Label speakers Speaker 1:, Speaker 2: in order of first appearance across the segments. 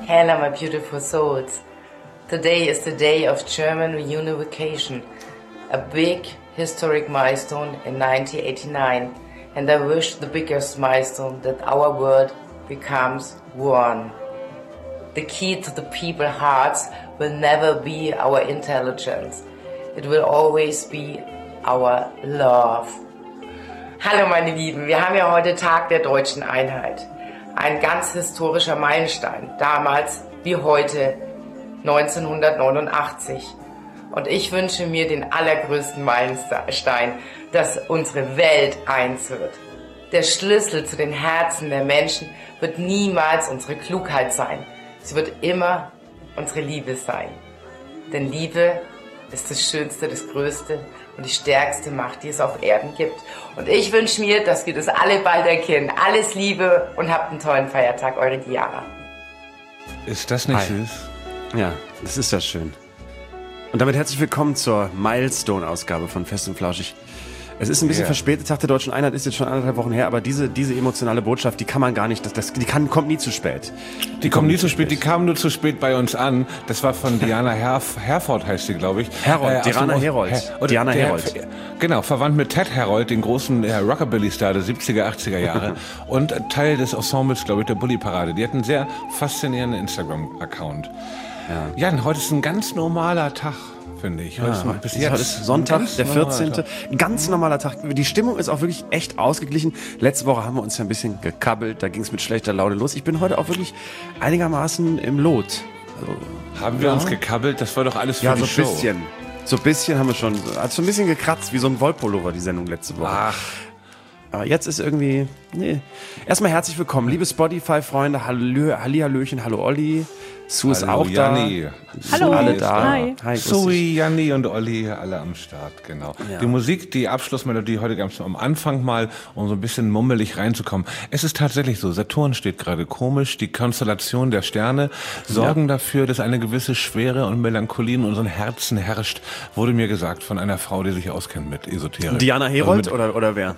Speaker 1: Hello, my beautiful souls. Today is the day of German reunification, a big historic milestone in 1989, and I wish the biggest milestone that our world becomes one. The key to the people's hearts will never be our intelligence. It will always be our love. Hallo meine Lieben, wir haben ja heute Tag der deutschen Einheit. Ein ganz historischer Meilenstein, damals wie heute, 1989. Und ich wünsche mir den allergrößten Meilenstein, dass unsere Welt eins wird. Der Schlüssel zu den Herzen der Menschen wird niemals unsere Klugheit sein. Sie wird immer unsere Liebe sein. Denn Liebe ist das Schönste, das Größte und die stärkste Macht, die es auf Erden gibt. Und ich wünsche mir, dass wir das alle bald erkennen. Alles Liebe und habt einen tollen Feiertag, eure Diana.
Speaker 2: Ist das nicht süß?
Speaker 3: Ja, das ist das schön. Und damit herzlich willkommen zur Milestone-Ausgabe von Fest und Flauschig. Es ist ein bisschen verspätet, Tag der Deutschen Einheit ist jetzt schon 1,5 Wochen her, aber diese emotionale Botschaft, die kann man gar nicht, kommt nie zu spät.
Speaker 2: Die kommt nie zu spät, die kam nur zu spät bei uns an. Das war von Diana Herford, heißt sie, glaube ich.
Speaker 3: Diana Herold. Diana Herold.
Speaker 2: Genau, verwandt mit Ted Herold, den großen Rockabilly-Star der 70er, 80er Jahre und Teil des Ensembles, glaube ich, der Bully-Parade. Die hat einen sehr faszinierenden Instagram-Account. Ja, und heute ist ein ganz normaler Tag, finde ich. Heute
Speaker 3: ist Sonntag, der 14. Ganz normaler Tag. Die Stimmung ist auch wirklich echt ausgeglichen. Letzte Woche haben wir uns ja ein bisschen gekabbelt, da ging es mit schlechter Laune los. Ich bin heute auch wirklich einigermaßen im Lot. Also,
Speaker 2: haben wir uns gekabbelt? Das war doch alles für die Show.
Speaker 3: So ein bisschen haben wir schon, hat so ein bisschen gekratzt, wie so ein Wollpullover, die Sendung letzte Woche.
Speaker 2: Ach.
Speaker 3: Aber jetzt ist irgendwie, Erstmal herzlich willkommen, liebe Spotify-Freunde, Hallihallöchen, hallo Olli. Sue ist auch
Speaker 2: Janni.
Speaker 3: da.
Speaker 4: Hallo,
Speaker 3: alle da.
Speaker 4: Hi.
Speaker 2: Sue, Janni und Olli, alle am Start, genau. Ja. Die Musik, die Abschlussmelodie heute ganz am Anfang mal, um so ein bisschen mummelig reinzukommen. Es ist tatsächlich so, Saturn steht gerade komisch, die Konstellation der Sterne sorgen dafür, dass eine gewisse Schwere und Melancholie in unseren Herzen herrscht, wurde mir gesagt von einer Frau, die sich auskennt mit Esoterik.
Speaker 3: Diana Herold oder wer?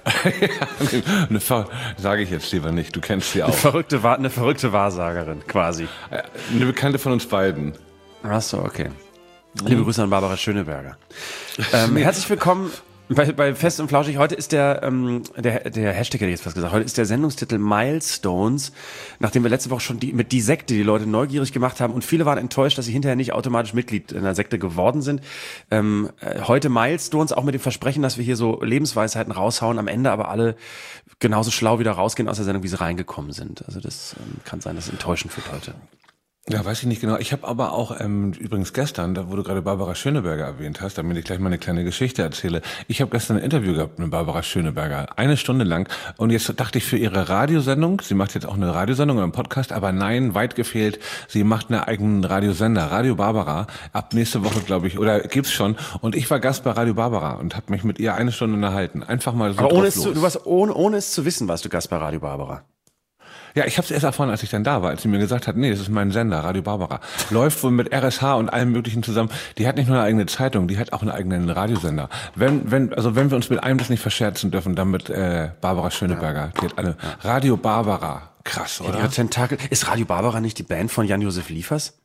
Speaker 2: Sage ich jetzt lieber nicht, du kennst sie auch.
Speaker 3: Eine verrückte Wahrsagerin, quasi.
Speaker 2: Eine Bekannte von uns beiden.
Speaker 3: Ach so, okay. Liebe Grüße an Barbara Schöneberger. Herzlich willkommen bei Fest und Flauschig. Heute ist der Hashtag, hätte ich jetzt fast gesagt, heute ist der Sendungstitel Milestones, nachdem wir letzte Woche schon mit die Sekte die Leute neugierig gemacht haben und viele waren enttäuscht, dass sie hinterher nicht automatisch Mitglied in der Sekte geworden sind. Heute Milestones, auch mit dem Versprechen, dass wir hier so Lebensweisheiten raushauen, am Ende aber alle genauso schlau wieder rausgehen aus der Sendung, wie sie reingekommen sind. Also das kann sein, dass es enttäuschend wird heute.
Speaker 2: Ja, weiß ich nicht genau. Ich habe aber auch übrigens gestern, da wo du gerade Barbara Schöneberger erwähnt hast, damit ich gleich mal eine kleine Geschichte erzähle. Ich habe gestern ein Interview gehabt mit Barbara Schöneberger, 1 Stunde lang. Und jetzt dachte ich für ihre Radiosendung, sie macht jetzt auch eine Radiosendung oder einen Podcast, aber nein, weit gefehlt. Sie macht einen eigenen Radiosender, Radio Barbara, ab nächste Woche, glaube ich, oder gibt's schon. Und ich war Gast bei Radio Barbara und habe mich mit ihr 1 Stunde unterhalten. Einfach mal so.
Speaker 3: Aber ohne es zu wissen, warst du Gast bei Radio Barbara.
Speaker 2: Ja, ich habe es erst erfahren, als ich dann da war, als sie mir gesagt hat, nee, das ist mein Sender, Radio Barbara. Läuft wohl mit RSH und allem Möglichen zusammen. Die hat nicht nur eine eigene Zeitung, die hat auch einen eigenen Radiosender. Wenn wir uns mit einem das nicht verscherzen dürfen, dann mit Barbara Schöneberger. Die hat eine Radio Barbara. Krass, oder?
Speaker 3: Ja, Tentakel. Ist Radio Barbara nicht die Band von Jan-Josef Liefers?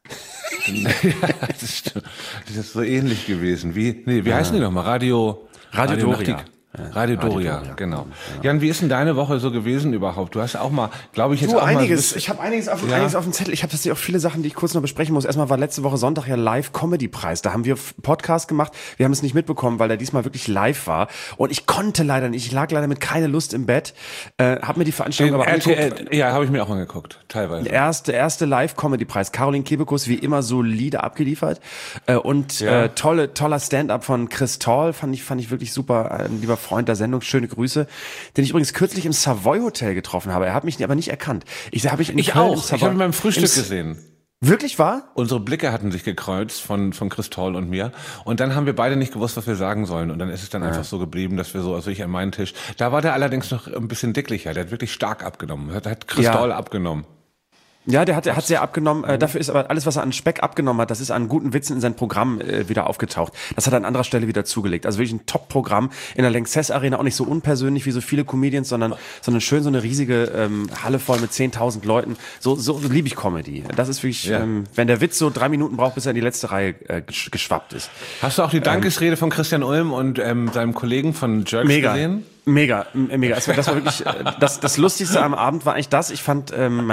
Speaker 2: Das ist so ähnlich gewesen. Wie heißen die nochmal? Radio
Speaker 3: Doria.
Speaker 2: Radio Doria, genau. Jan, wie ist denn deine Woche so gewesen überhaupt? Du hast auch mal, glaube ich, jetzt auch
Speaker 3: einiges. Ich habe einiges auf dem Zettel. Ich habe tatsächlich auch viele Sachen, die ich kurz noch besprechen muss. Erstmal war letzte Woche Sonntag ja Live-Comedy-Preis. Da haben wir Podcast gemacht. Wir haben es nicht mitbekommen, weil der diesmal wirklich live war. Und ich konnte leider nicht. Ich lag leider mit keiner Lust im Bett. Hab mir die Veranstaltung aber angeguckt.
Speaker 2: Ja, habe ich mir auch angeguckt, teilweise.
Speaker 3: Der erste Live-Comedy-Preis. Caroline Kebekus, wie immer solide abgeliefert. Toller Stand-up von Chris Tall. Fand ich wirklich super. Ein lieber Freund der Sendung, schöne Grüße, den ich übrigens kürzlich im Savoy Hotel getroffen habe. Er hat mich aber nicht erkannt. Ich auch. Ich habe
Speaker 2: ihn beim Frühstück gesehen.
Speaker 3: Wirklich wahr?
Speaker 2: Unsere Blicke hatten sich gekreuzt von Chris Tall und mir. Und dann haben wir beide nicht gewusst, was wir sagen sollen. Und dann ist es dann einfach so geblieben, dass wir so, also ich an meinen Tisch. Da war der allerdings noch ein bisschen dicklicher. Der hat wirklich stark abgenommen. Hat Chris Tall abgenommen.
Speaker 3: Ja, der hat sehr abgenommen. Dafür ist aber alles, was er an Speck abgenommen hat, das ist an guten Witzen in sein Programm wieder aufgetaucht. Das hat er an anderer Stelle wieder zugelegt. Also wirklich ein Top-Programm in der Lanxess Arena, auch nicht so unpersönlich wie so viele Comedians, sondern schön so eine riesige Halle voll mit 10.000 Leuten. So liebe ich Comedy. Das ist wirklich, wenn der Witz so 3 Minuten braucht, bis er in die letzte Reihe geschwappt ist.
Speaker 2: Hast du auch die Dankesrede von Christian Ulm und seinem Kollegen von Jerks gesehen?
Speaker 3: Mega. Das war wirklich, das Lustigste am Abend war eigentlich das. Ich fand,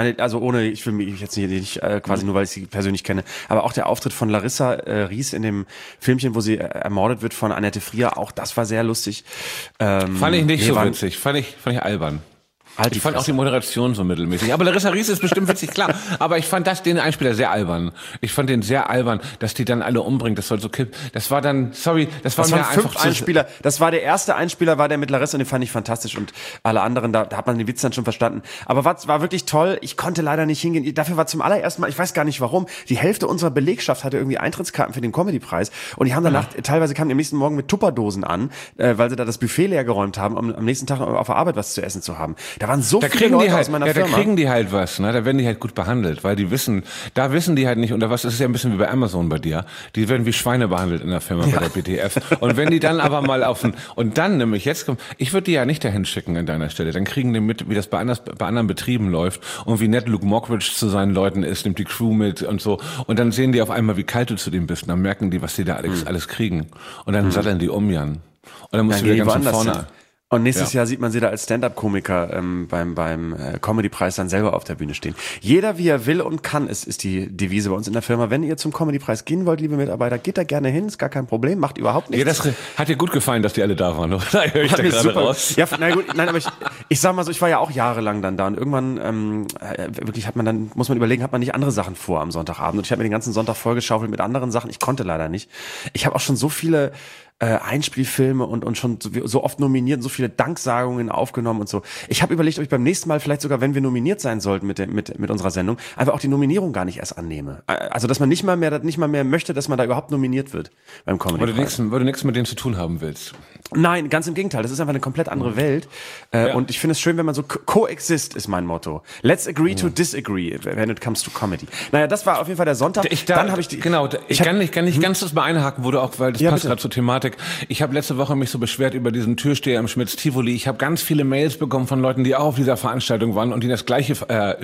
Speaker 3: ich will mich jetzt nicht quasi nur, weil ich sie persönlich kenne, aber auch der Auftritt von Larissa Ries in dem Filmchen, wo sie ermordet wird von Annette Frier, auch das war sehr lustig.
Speaker 2: Fand ich nicht so witzig, fand ich albern. Ich fand auch die Moderation so mittelmäßig. Aber Larissa Ries ist bestimmt witzig, klar. Aber ich fand den Einspieler sehr albern. Ich fand den sehr albern, dass die dann alle umbringt. Das soll so kippen. Das war dann, sorry, das war mir einfach zu...
Speaker 3: Einspieler. Das war der erste Einspieler, war der mit Larissa und den fand ich fantastisch. Und alle anderen, da hat man den Witz dann schon verstanden. Aber war wirklich toll. Ich konnte leider nicht hingehen. Dafür war zum allerersten Mal, ich weiß gar nicht warum, die Hälfte unserer Belegschaft hatte irgendwie Eintrittskarten für den Comedy-Preis. Und die haben danach, teilweise kamen die am nächsten Morgen mit Tupperdosen an, weil sie da das Buffet leer geräumt haben, um am nächsten Tag auf der Arbeit was zu essen zu haben. Da waren so viele Leute aus meiner Firma.
Speaker 2: Da kriegen die halt was, ne? Da werden die halt gut behandelt, weil die wissen die halt nicht, und das ist ja ein bisschen wie bei Amazon bei dir, die werden wie Schweine behandelt in der Firma bei der BTF. Und wenn die dann aber mal und dann nämlich jetzt kommt, ich würde die ja nicht dahin schicken an deiner Stelle, dann kriegen die mit, wie das bei anderen Betrieben läuft und wie nett Luke Mockridge zu seinen Leuten ist, nimmt die Crew mit und so, und dann sehen die auf einmal, wie kalt du zu dem bist, und dann merken die, was die da alles kriegen, und dann satteln die um, Jan. Und dann musst du wieder ganz von vorne...
Speaker 3: Und nächstes Jahr sieht man sie da als Stand-Up-Komiker beim Comedy-Preis dann selber auf der Bühne stehen. Jeder, wie er will und kann, ist die Devise bei uns in der Firma. Wenn ihr zum Comedy-Preis gehen wollt, liebe Mitarbeiter, geht da gerne hin, ist gar kein Problem, macht überhaupt nichts.
Speaker 2: Ja, das hat dir gut gefallen, dass die alle da waren, oder? Da höre ich da gerade raus.
Speaker 3: Ja, aber ich sag mal so, ich war ja auch jahrelang dann da, und irgendwann wirklich muss man überlegen, hat man nicht andere Sachen vor am Sonntagabend? Und ich habe mir den ganzen Sonntag vollgeschaufelt mit anderen Sachen. Ich konnte leider nicht. Ich habe auch schon so viele Einspielfilme und schon so oft nominiert, so viele Danksagungen aufgenommen und so. Ich habe überlegt, ob ich beim nächsten Mal vielleicht sogar, wenn wir nominiert sein sollten mit unserer Sendung, einfach auch die Nominierung gar nicht erst annehme. Also, dass man nicht mal mehr möchte, dass man da überhaupt nominiert wird beim Comedy-Preis.
Speaker 2: Weil du nichts mit denen zu tun haben willst.
Speaker 3: Nein, ganz im Gegenteil. Das ist einfach eine komplett andere Welt. Und ich finde es schön, wenn man so coexist, ist mein Motto. Let's agree to disagree when it comes to comedy. Naja, das war auf jeden Fall der Sonntag.
Speaker 2: Ich kann nicht ganz das mal einhaken, weil das passt gerade zur Thematik. Ich habe letzte Woche mich so beschwert über diesen Türsteher im Schmitz Tivoli. Ich habe ganz viele Mails bekommen von Leuten, die auch auf dieser Veranstaltung waren und die das Gleiche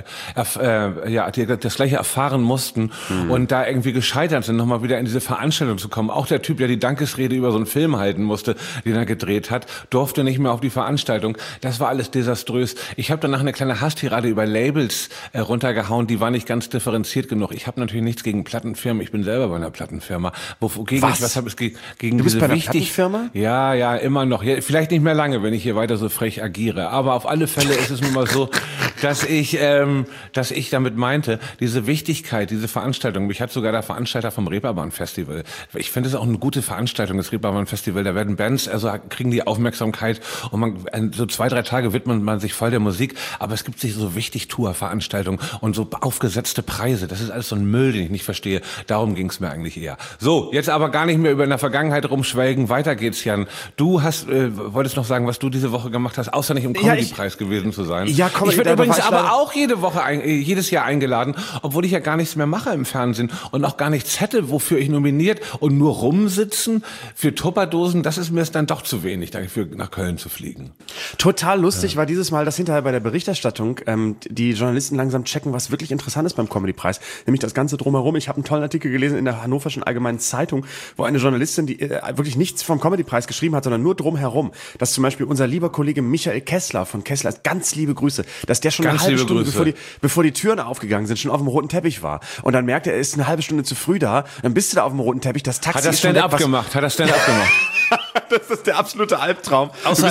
Speaker 2: erfahren mussten und da irgendwie gescheitert sind, nochmal wieder in diese Veranstaltung zu kommen. Auch der Typ, der die Dankesrede über so einen Film halten musste, den er gedreht hat, durfte nicht mehr auf die Veranstaltung. Das war alles desaströs. Ich habe danach eine kleine Hasstirade über Labels runtergehauen, die war nicht ganz differenziert genug. Ich habe natürlich nichts gegen Plattenfirmen. Ich bin selber bei einer Plattenfirma. Was habe ich gegen diese
Speaker 3: Plattenfirma?
Speaker 2: Ja, immer noch. Ja, vielleicht nicht mehr lange, wenn ich hier weiter so frech agiere. Aber auf alle Fälle ist es nun mal so, dass ich damit meinte, diese Wichtigkeit, diese Veranstaltung. Mich hat sogar der Veranstalter vom Reeperbahn Festival. Ich finde es auch eine gute Veranstaltung, das Reeperbahn Festival. Da werden Bands, also kriegen die Aufmerksamkeit und so 2-3 Tage widmet man sich voll der Musik. Aber es gibt sich so Wichtig-Tour-Veranstaltungen und so aufgesetzte Preise. Das ist alles so ein Müll, den ich nicht verstehe. Darum ging es mir eigentlich eher. So, jetzt aber gar nicht mehr über in der Vergangenheit rumschwelgen. Weiter geht's, Jan. Du wolltest noch sagen, was du diese Woche gemacht hast, außer nicht im Comedy-Preis gewesen zu sein.
Speaker 3: Ja,
Speaker 2: ich werde übrigens aber auch jedes Jahr eingeladen, obwohl ich ja gar nichts mehr mache im Fernsehen und auch gar nichts hätte, wofür ich nominiert, und nur rumsitzen für Tupperdosen, das ist mir dann doch zu wenig, dafür nach Köln zu fliegen.
Speaker 3: Total lustig war dieses Mal, dass hinterher bei der Berichterstattung die Journalisten langsam checken, was wirklich interessant ist beim Comedy-Preis, nämlich das Ganze drumherum. Ich habe einen tollen Artikel gelesen in der Hannoverschen Allgemeinen Zeitung, wo eine Journalistin, die wirklich nichts vom Comedy-Preis geschrieben hat, sondern nur drumherum, dass zum Beispiel unser lieber Kollege Michael Kessler von Kessler, ganz liebe Grüße, dass der schon eine halbe Stunde, bevor die Türen aufgegangen sind, schon auf dem roten Teppich war. Und dann merkt er ist eine halbe Stunde zu früh da, dann bist du da auf dem roten Teppich, das Taxi ist schon
Speaker 2: Hat er Stand-up gemacht?
Speaker 3: Das ist der absolute Albtraum.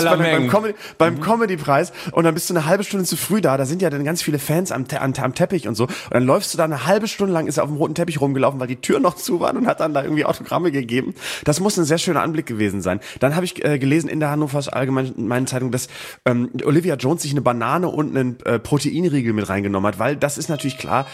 Speaker 3: Beim Comedy-Preis und dann bist du eine halbe Stunde zu früh da sind ja dann ganz viele Fans am Teppich und so. Und dann läufst du da eine halbe Stunde lang, ist er auf dem roten Teppich rumgelaufen, weil die Türen noch zu waren, und hat dann da irgendwie Autogramme gegeben. Das muss ein sehr schöner Anblick gewesen sein. Dann habe ich gelesen in der Hannoverschen Allgemeinen Zeitung, dass Olivia Jones sich eine Banane und einen Proteinriegel mit reingenommen hat, weil das ist natürlich klar.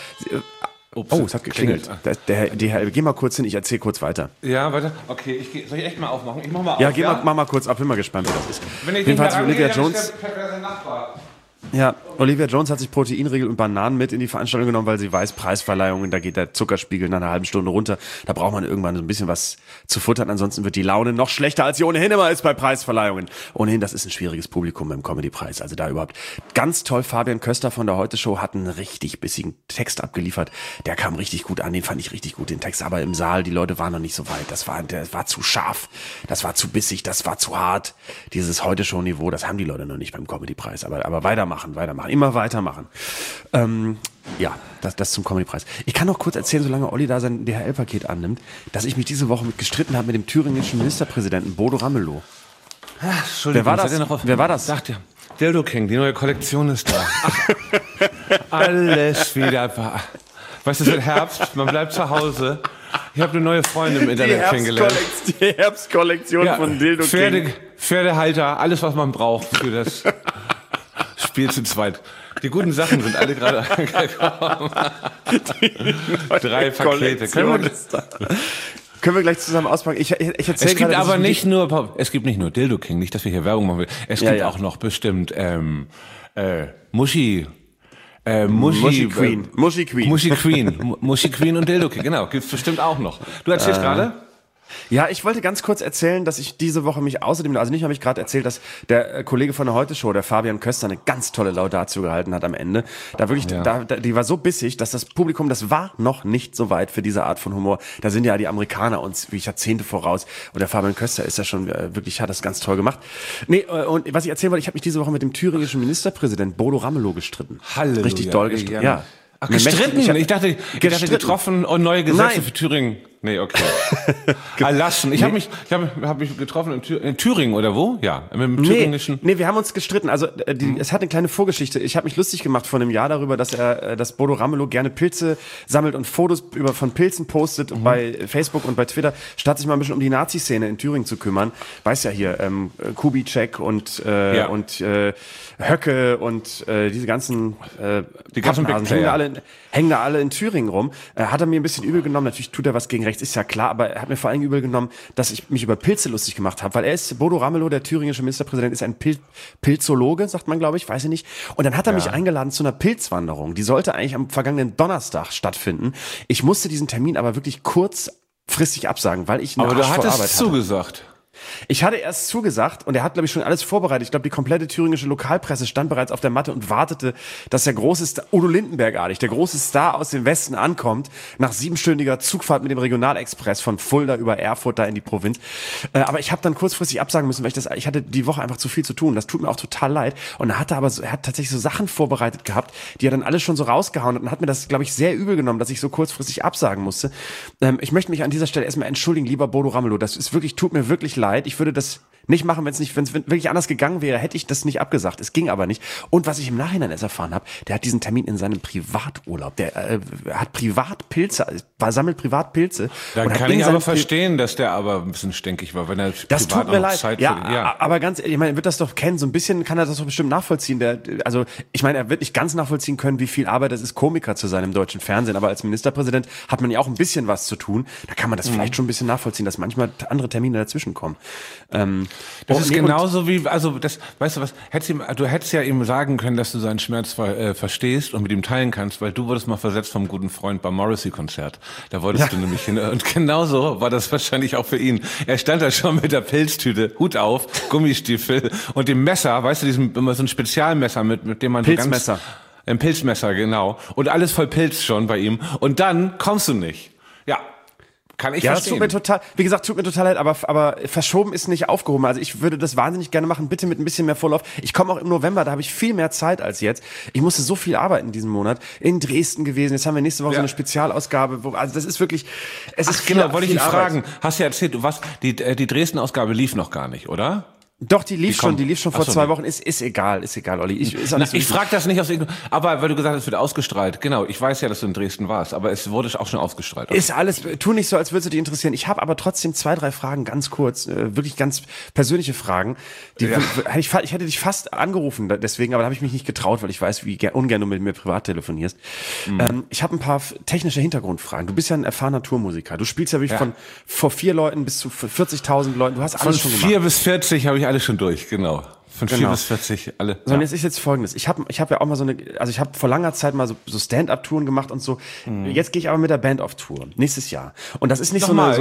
Speaker 3: Es hat geklingelt. Geh mal kurz hin, ich erzähle kurz weiter.
Speaker 2: Ja, warte. Okay, soll ich echt mal aufmachen? Ich mach mal auf.
Speaker 3: Ja, mach mal kurz ab, bin mal gespannt, wie das ist.
Speaker 2: Wenn ich Olivia Jones.
Speaker 3: Ja, Olivia Jones hat sich Proteinriegel und Bananen mit in die Veranstaltung genommen, weil sie weiß, Preisverleihungen, da geht der Zuckerspiegel nach einer halben Stunde runter. Da braucht man irgendwann so ein bisschen was zu futtern, ansonsten wird die Laune noch schlechter, als sie ohnehin immer ist bei Preisverleihungen. Ohnehin, das ist ein schwieriges Publikum beim Comedy-Preis, also da überhaupt. Ganz toll, Fabian Köster von der Heute-Show hat einen richtig bissigen Text abgeliefert. Der kam richtig gut an, den fand ich richtig gut, den Text. Aber im Saal, die Leute waren noch nicht so weit. Das war zu scharf, das war zu bissig, das war zu hart. Dieses Heute-Show-Niveau, das haben die Leute noch nicht beim Comedy-Preis. Aber weitermachen, immer weitermachen. Ja, das zum Comedy-Preis. Ich kann noch kurz erzählen, solange Olli da sein DHL-Paket annimmt, dass ich mich diese Woche gestritten habe mit dem thüringischen Ministerpräsidenten Bodo Ramelow.
Speaker 2: Entschuldigung,
Speaker 3: Wer war das?
Speaker 2: Sagt ja, Dildo King, die neue Kollektion ist da. Ach, alles wieder. Weißt du, es wird Herbst, man bleibt zu Hause. Ich habe eine neue Freundin im Internet kennengelernt.
Speaker 3: Die Herbstkollektion von Dildo King.
Speaker 2: Pferdehalter, alles, was man braucht für das Spiel zu zweit. Die guten Sachen sind alle gerade angekommen. 3 Pakete.
Speaker 3: Können wir gleich zusammen auspacken? Ich erzähle
Speaker 2: es gibt aber nicht nur Dildo King, nicht, dass wir hier Werbung machen will. Es gibt auch noch bestimmt Muschi Queen und Dildo King, genau, gibt's bestimmt auch noch. Du erzählst gerade?
Speaker 3: Ja, ich wollte ganz kurz erzählen, dass ich diese Woche mich außerdem, also nicht habe ich gerade erzählt, dass der Kollege von der Heute-Show, der Fabian Köster, eine ganz tolle Laudatio gehalten hat am Ende. Da wirklich, die war so bissig, dass das Publikum, das war noch nicht so weit für diese Art von Humor. Da sind ja die Amerikaner uns wie Jahrzehnte voraus. Und der Fabian Köster ist ja schon wirklich, hat das ganz toll gemacht. Nee, und was ich erzählen wollte, ich habe mich diese Woche mit dem thüringischen Ministerpräsident Bodo Ramelow gestritten.
Speaker 2: Halleluja.
Speaker 3: Richtig doll gestritten. Ja.
Speaker 2: Ach, gestritten? Ich dachte getroffen und neue Gesetze für Thüringen. Nee, okay. Erlassen. Ich habe mich getroffen in Thüringen oder wo? Ja, mit dem thüringischen.
Speaker 3: Nee, wir haben uns gestritten. Also es hat eine kleine Vorgeschichte. Ich habe mich lustig gemacht vor einem Jahr darüber, dass Bodo Ramelow gerne Pilze sammelt und Fotos von Pilzen postet bei Facebook und bei Twitter, statt sich mal ein bisschen um die Nazi-Szene in Thüringen zu kümmern. Weiß ja hier, Kubitschek und Höcke und diese ganzen hängen da alle in Thüringen rum. Hat er mir ein bisschen übel genommen. Natürlich tut er was gegen rechts, ist ja klar, aber er hat mir vor allem übel genommen, dass ich mich über Pilze lustig gemacht habe, weil Bodo Ramelow, der thüringische Ministerpräsident, ist ein Pilzologe, sagt man, glaube ich, weiß ich nicht. Und dann hat er mich eingeladen zu einer Pilzwanderung. Die sollte eigentlich am vergangenen Donnerstag stattfinden. Ich musste diesen Termin aber wirklich kurzfristig absagen, weil ich
Speaker 2: Aber du hattest zugesagt.
Speaker 3: Ich hatte erst zugesagt und er hat, glaube ich, schon alles vorbereitet. Ich glaube, die komplette thüringische Lokalpresse stand bereits auf der Matte und wartete, dass der große Star, Udo Lindenberg-artig, der große Star aus dem Westen ankommt, nach 7-stündiger Zugfahrt mit dem Regionalexpress von Fulda über Erfurt da in die Provinz. Aber ich habe dann kurzfristig absagen müssen, weil ich hatte die Woche einfach zu viel zu tun. Das tut mir auch total leid. Und er hat tatsächlich so Sachen vorbereitet gehabt, die er dann alles schon so rausgehauen hat und hat mir das, glaube ich, sehr übel genommen, dass ich so kurzfristig absagen musste. Ich möchte mich an dieser Stelle erstmal entschuldigen, lieber Bodo Ramelow. Das ist wirklich, tut mir wirklich leid. Ich würde das nicht machen, wenn es wirklich anders gegangen wäre, hätte ich das nicht abgesagt. Es ging aber nicht. Und was ich im Nachhinein erst erfahren habe, der hat diesen Termin in seinem Privaturlaub. Der hat Privatpilze, sammelt Privatpilze.
Speaker 2: Dann kann ich aber verstehen, dass der aber ein bisschen stinkig war, wenn er
Speaker 3: das
Speaker 2: privat
Speaker 3: tut mir leid.
Speaker 2: Zeit
Speaker 3: ja, aber ganz ehrlich, ich meine, er wird das doch kennen. So ein bisschen kann er das doch bestimmt nachvollziehen. Also ich meine, er wird nicht ganz nachvollziehen können, wie viel Arbeit es ist, Komiker zu sein im deutschen Fernsehen. Aber als Ministerpräsident hat man ja auch ein bisschen was zu tun. Da kann man das vielleicht schon ein bisschen nachvollziehen, dass manchmal andere Termine dazwischen kommen.
Speaker 2: Das ist genauso wie, also das, weißt du was, du hättest ja ihm sagen können, dass du seinen Schmerz verstehst und mit ihm teilen kannst, weil du wurdest mal versetzt vom guten Freund beim Morrissey-Konzert. Da wolltest du nämlich hin. Und genauso war das wahrscheinlich auch für ihn. Er stand da schon mit der Pilztüte, Hut auf, Gummistiefel und dem Messer, weißt du, immer so ein Spezialmesser, mit dem man
Speaker 3: Pilzmesser.
Speaker 2: Ein Pilzmesser, genau. Und alles voll Pilz schon bei ihm. Und dann kommst du nicht. Ja. Kann ich verstehen.
Speaker 3: Das tut mir total leid, aber verschoben ist nicht aufgehoben. Also ich würde das wahnsinnig gerne machen, bitte mit ein bisschen mehr Vorlauf. Ich komme auch im November, da habe ich viel mehr Zeit als jetzt. Ich musste so viel arbeiten diesen Monat. In Dresden gewesen, jetzt haben wir nächste Woche so eine Spezialausgabe. Also das ist wirklich,
Speaker 2: wollte ich dich fragen. Hast du ja erzählt, die Dresden-Ausgabe lief noch gar nicht, oder?
Speaker 3: Doch, die lief schon vor 2 Wochen. Ist egal, Olli.
Speaker 2: Ich frage das nicht aus aber weil du gesagt hast, es wird ausgestrahlt. Genau, ich weiß ja, dass du in Dresden warst, aber es wurde auch schon ausgestrahlt.
Speaker 3: Ist alles, tu nicht so, als würde es dich interessieren. Ich habe aber trotzdem 2, 3 Fragen, ganz kurz, wirklich ganz persönliche Fragen. Ich hätte dich fast angerufen deswegen, aber da habe ich mich nicht getraut, weil ich weiß, wie ungern du mit mir privat telefonierst. Ich habe ein paar technische Hintergrundfragen. Du bist ja ein erfahrener Tourmusiker. Du spielst ja wirklich vor 4 Leuten bis zu 40.000 Leuten. Du hast alles schon gemacht.
Speaker 2: Von 4 bis 40 habe ich alles schon durch, genau. Von 4 bis 40, alle.
Speaker 3: So, und jetzt ist Folgendes. Ich hab ja auch mal ich habe vor langer Zeit mal so Stand-up-Touren gemacht und so. Jetzt gehe ich aber mit der Band auf Tour. Nächstes Jahr. Und das ist nicht mit